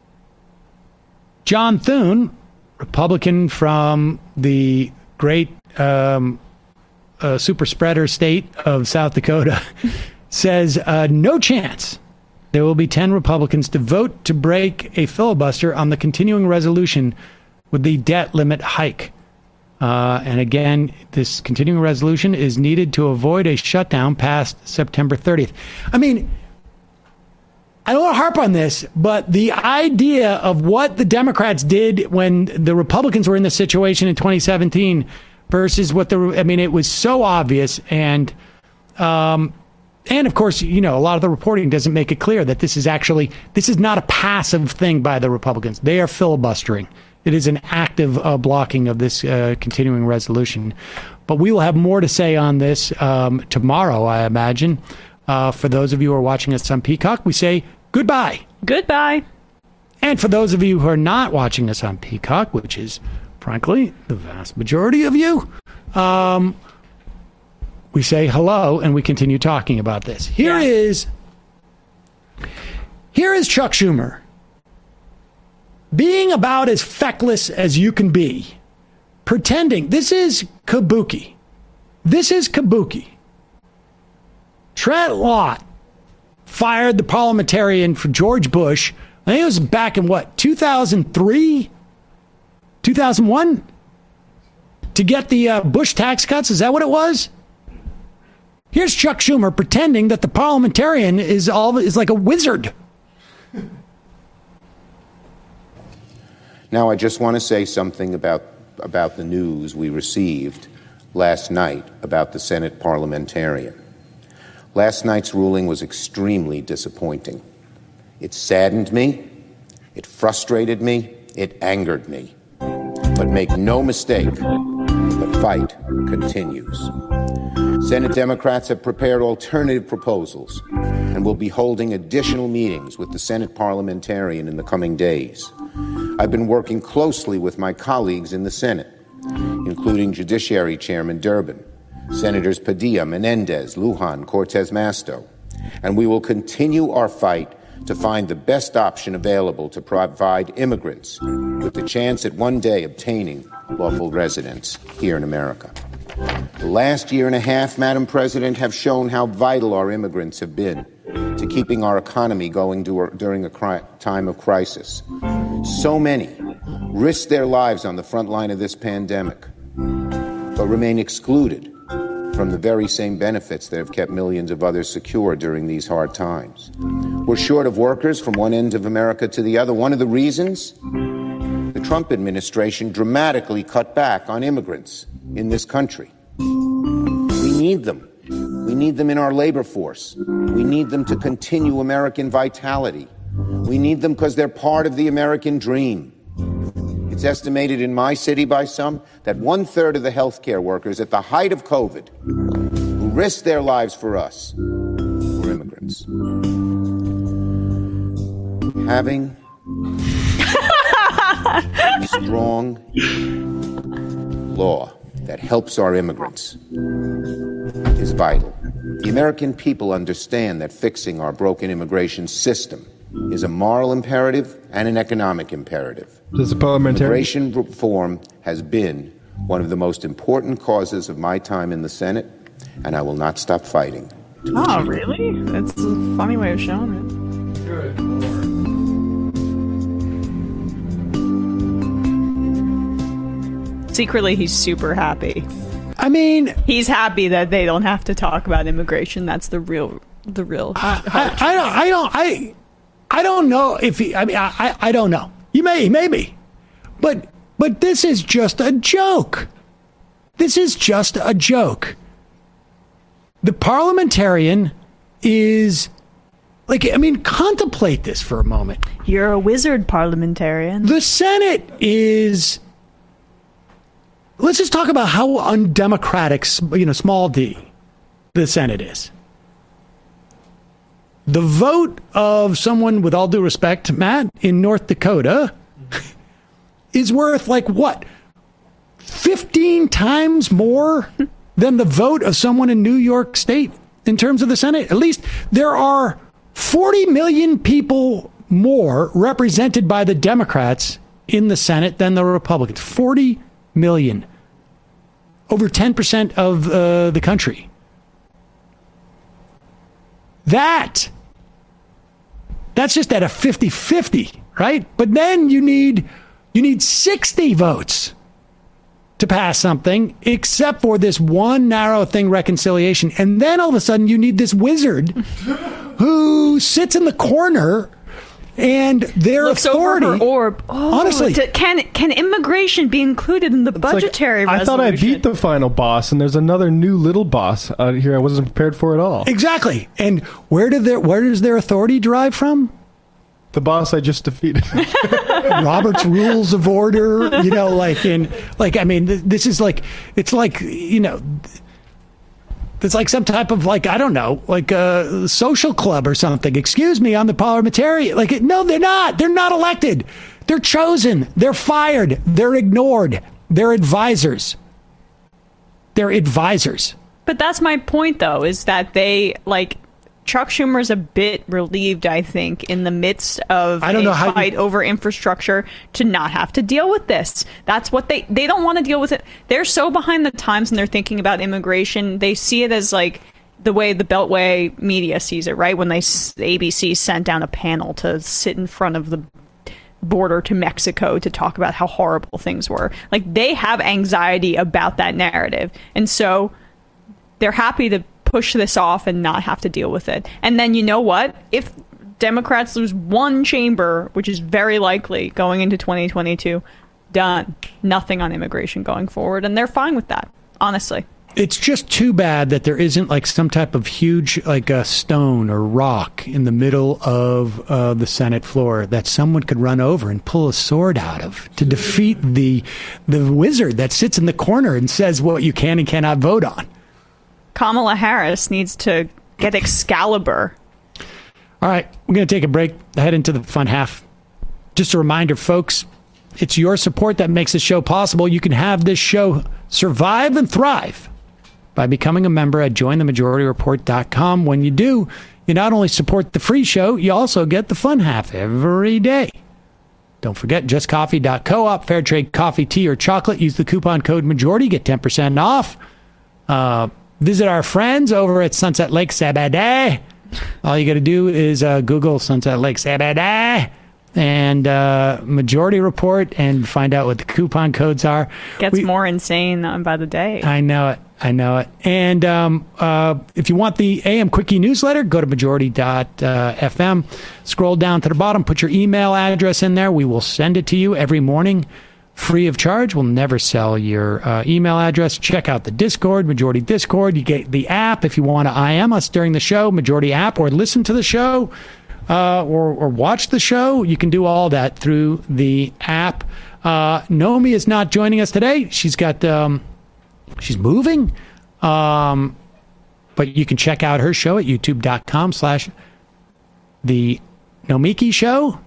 John Thune, Republican from the great um, uh, super spreader state of South Dakota, says uh, no chance there will be ten Republicans to vote to break a filibuster on the continuing resolution with the debt limit hike. Uh, and again, this continuing resolution is needed to avoid a shutdown past September thirtieth. I mean, I don't want to harp on this, but the idea of what the Democrats did when the Republicans were in this situation in twenty seventeen versus what the, I mean, it was so obvious. And, um, and of course, you know, a lot of the reporting doesn't make it clear that this is actually, this is not a passive thing by the Republicans. They are filibustering. It is an active uh, blocking of this uh, continuing resolution. But we will have more to say on this um, tomorrow, I imagine. Uh, for those of you who are watching us on Peacock, we say goodbye. Goodbye. And for those of you who are not watching us on Peacock, which is, frankly, the vast majority of you, um, we say hello and we continue talking about this. Here yeah. is, here is Chuck Schumer. Being about as feckless as you can be, pretending this is kabuki. This is kabuki. Trent Lott fired the parliamentarian for George Bush. I think it was back in what, two thousand three, two thousand one, to get the uh, Bush tax cuts. Is that what it was? Here's Chuck Schumer pretending that the parliamentarian is all is like a wizard. Now, I just want to say something about, about the news we received last night about the Senate parliamentarian. Last night's ruling was extremely disappointing. It saddened me, it frustrated me, it angered me. But make no mistake, the fight continues. Senate Democrats have prepared alternative proposals and will be holding additional meetings with the Senate parliamentarian in the coming days. I've been working closely with my colleagues in the Senate, including Judiciary Chairman Durbin, Senators Padilla, Menendez, Lujan, Cortez Masto, and we will continue our fight to find the best option available to provide immigrants with the chance at one day obtaining lawful residence here in America. The last year and a half, Madam President, have shown how vital our immigrants have been to keeping our economy going during a cri- time of crisis. So many risk their lives on the front line of this pandemic, but remain excluded from the very same benefits that have kept millions of others secure during these hard times. We're short of workers from one end of America to the other. One of the reasons? The Trump administration dramatically cut back on immigrants in this country. We need them. We need them in our labor force. We need them to continue American vitality. We need them because they're part of the American dream. It's estimated in my city by some that one-third of the healthcare workers at the height of COVID who risked their lives for us were immigrants. Having a strong law that helps our immigrants is vital. The American people understand that fixing our broken immigration system is a moral imperative and an economic imperative. Does the parliamentarian... Immigration reform has been one of the most important causes of my time in the Senate, and I will not stop fighting. Oh, really? That's a funny way of showing it. Good Lord. Secretly, he's super happy. I mean... He's happy that they don't have to talk about immigration. That's the real... The real... I, I, I don't... I don't... I... I don't know if he, I mean, I, I don't know. You may, maybe. But, but this is just a joke. This is just a joke. The parliamentarian is, like, I mean, contemplate this for a moment. You're a wizard, parliamentarian. The Senate is, let's just talk about how undemocratic, you know, small d, the Senate is. The vote of someone, with all due respect, Matt, in North Dakota is worth, like, what, fifteen times more than the vote of someone in New York State in terms of the Senate? At least there are forty million people more represented by the Democrats in the Senate than the Republicans. forty million. Over ten percent of uh, the country. That... That's just at a fifty-fifty, right? But then you need you need sixty votes to pass something, except for this one narrow thing, reconciliation. And then all of a sudden you need this wizard who sits in the corner and their Looks authority. over her orb. Oh, honestly, to, can can immigration be included in the budgetary like, resolution? I thought I beat the final boss, and there's another new little boss out here I wasn't prepared for at all. Exactly. And where did their where does their authority derive from? The boss I just defeated. Robert's Rules of Order, you know, like in like I mean, this is like it's like you know. It's like some type of, like, I don't know, like a social club or something. Excuse me, I'm the parliamentarian. Like, no, they're not. They're not elected. They're chosen. They're fired. They're ignored. They're advisors. They're advisors. But that's my point, though, is that they, like, Chuck Schumer's a bit relieved, I think, in the midst of I don't a know how fight you... over infrastructure to not have to deal with this. That's what they, they don't want to deal with it. They're so behind the times when they're thinking about immigration. They see it as like the way the Beltway media sees it, right? When they, A B C sent down a panel to sit in front of the border to Mexico to talk about how horrible things were. Like, they have anxiety about that narrative. And so they're happy to push this off and not have to deal with it. And then, you know what? If Democrats lose one chamber, which is very likely going into twenty twenty-two, done. Nothing on immigration going forward. And they're fine with that, honestly. It's just too bad that there isn't like some type of huge, like a stone or rock in the middle of uh, the Senate floor that someone could run over and pull a sword out of to defeat the the wizard that sits in the corner and says what you can and cannot vote on. Kamala Harris needs to get Excalibur. All right, we're going to take a break, head into the fun half. Just a reminder, folks, it's your support that makes this show possible. You can have this show survive and thrive by becoming a member at join the majority report dot com. When you do, you not only support the free show, you also get the fun half every day. Don't forget, just coffee dot coop, fair trade coffee, tea, or chocolate. Use the coupon code MAJORITY, get ten percent off. Uh... Visit our friends over at Sunset Lake Sabadell All you got to do is uh, Google Sunset Lake Sabada and uh, Majority Report and find out what the coupon codes are. Gets we, more insane by the day. I know it. I know it. And um, uh, if you want the A M Quickie newsletter, go to majority dot f m. Scroll down to the bottom. Put your email address in there. We will send it to you every morning. Free of charge. We'll never sell your uh, email address. Check out the Discord, Majority Discord. You get the app if you want to I M us during the show, Majority app, or listen to the show uh, or, or watch the show. You can do all that through the app. Uh, Nomi is not joining us today. She's got, um, she's moving. Um, but you can check out her show at youtube.com slash the Nomiki Show.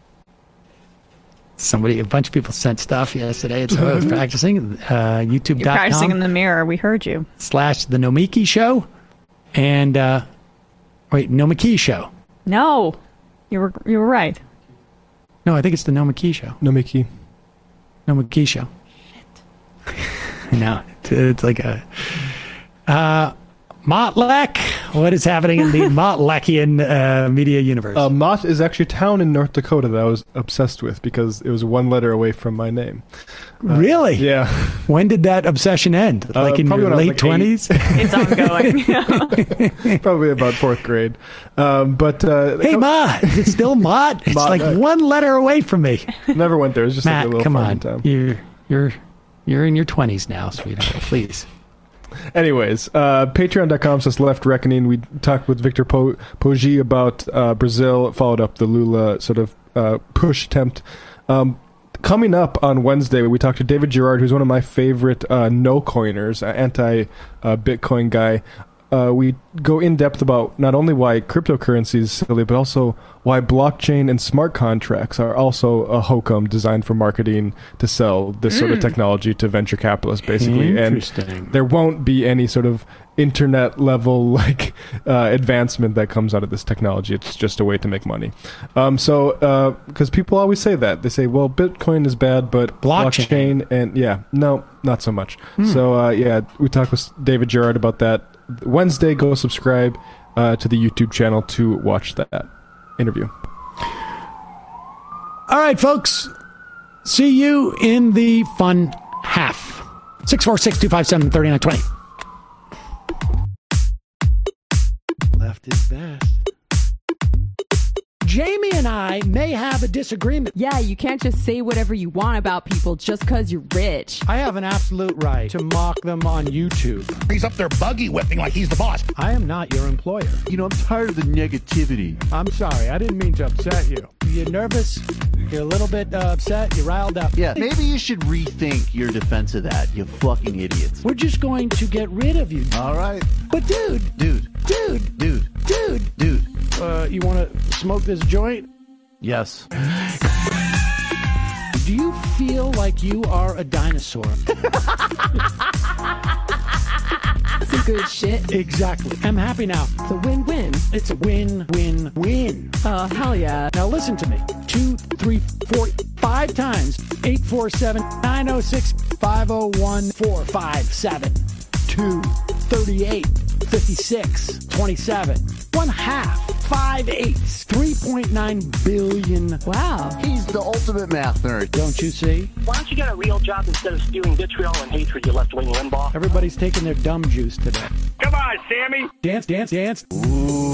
Somebody, a bunch of people sent stuff yesterday. So I was practicing. Uh, YouTube.com. You're practicing in the mirror. We heard you. Slash the Nomiki Show. And, uh, wait, Nomiki Show. No. You were you were right. No, I think it's the Nomiki Show. Nomiki. Nomiki Show. Shit. No, it's, it's like a... Uh, Motlek, what is happening in the Motlekian uh, media universe? Uh, Mott is actually a town in North Dakota that I was obsessed with because it was one letter away from my name. Uh, really? Yeah. When did that obsession end? Like uh, in your late twenties? Like it's ongoing. Probably about fourth grade. Um, but uh, hey, Mott, is it still Mott? It's Mott, like uh, one letter away from me. Never went there. It was just Matt, like a little come farm on. town. You're you're you're in your twenties now, sweetheart. Please. Anyways, uh, patreon.com says Left Reckoning. We talked with Victor po- Poggi about uh, Brazil, followed up the Lula sort of uh, push attempt. Um, coming up on Wednesday, we talked to David Gerard, who's one of my favorite uh, no-coiners, uh, anti-Bitcoin guy. Uh, we go in depth about not only why cryptocurrency is silly, but also why blockchain and smart contracts are also a hokum designed for marketing to sell this mm. sort of technology to venture capitalists, basically. Interesting. And there won't be any sort of internet level like uh, advancement that comes out of this technology. It's just a way to make money. Um, so because uh, people always say that, they say, well, Bitcoin is bad, but blockchain, blockchain and yeah, no, not so much. Mm. So uh, yeah, we talked with David Gerard about that. Wednesday, go subscribe uh, to the YouTube channel to watch that interview. All right, folks. See you in the fun half. six four six, two five seven, three nine two zero. Left is best. Jamie and I may have a disagreement. Yeah, you can't just say whatever you want about people just because you're rich. I have an absolute right to mock them on YouTube. He's up there buggy whipping like he's the boss. I am not your employer. You know, I'm tired of the negativity. I'm sorry. I didn't mean to upset you. You're nervous? You're a little bit uh, upset? You're riled up? Yeah, maybe you should rethink your defense of that, you fucking idiots. We're just going to get rid of you. All right. But dude. Dude. Dude. Dude. Dude. Dude. Uh, you want to smoke this joint? Yes. Do you feel like you are a dinosaur? Some good shit. Exactly. I'm happy now. It's a win-win. It's a win-win-win. Oh, hell yeah. Now listen to me. Two, three, four, five times. eight four seven, nine oh six, five oh one, four five seven. two, thirty-eight, fifty-six, twenty-seven. One half. Five eighths. three point nine billion. Wow. He's the ultimate math nerd. Don't you see? Why don't you get a real job instead of spewing vitriol and hatred, you left-wing Limbaugh? Everybody's taking their dumb juice today. Come on, Sammy. Dance, dance, dance. Ooh.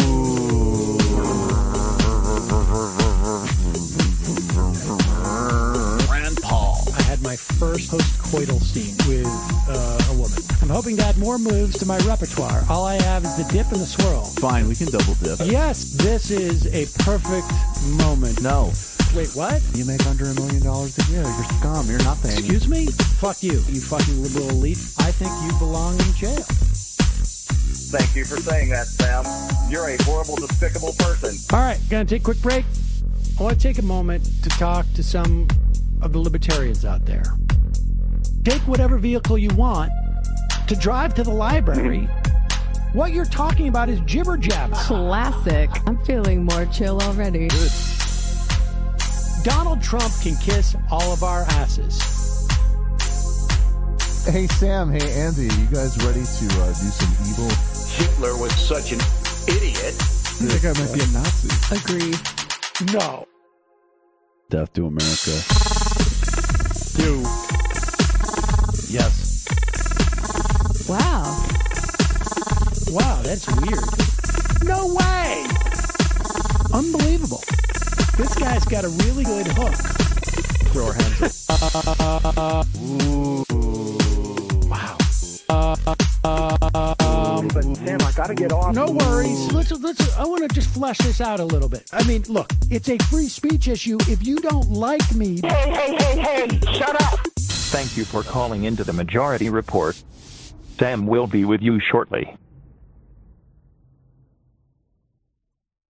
Rand Paul. I had my first post-coital scene with uh, a woman. I'm hoping to add more moves to my repertoire. All I have is the dip and the swirl. Fine, we can double dip. Yes, this is a perfect moment. No. Wait, what? You make under a million dollars a year. You're scum. You're nothing. Excuse me? Fuck you, you fucking liberal elite. I think you belong in jail. Thank you for saying that, Sam. You're a horrible, despicable person. All right, gonna take a quick break. I want to take a moment to talk to some of the libertarians out there. Take whatever vehicle you want to drive to the library. What you're talking about is jibber jabber. Classic. I'm feeling more chill already. Good. Donald Trump can kiss all of our asses. Hey, Sam. Hey, Andy. You guys ready to uh, do some evil? Hitler was such an idiot. think that guy might be a Nazi. Agree. No. Death to America. You. Yes. Wow. Wow, that's weird. No way! Unbelievable. This guy's got a really good hook. Throw our hands up. Ooh. Wow. Um, but Sam, I gotta get off. No worries. Let's let's. I want to just flesh this out a little bit. I mean, look, it's a free speech issue. If you don't like me, hey, hey, hey, hey, shut up. Thank you for calling into the Majority Report. Sam will be with you shortly.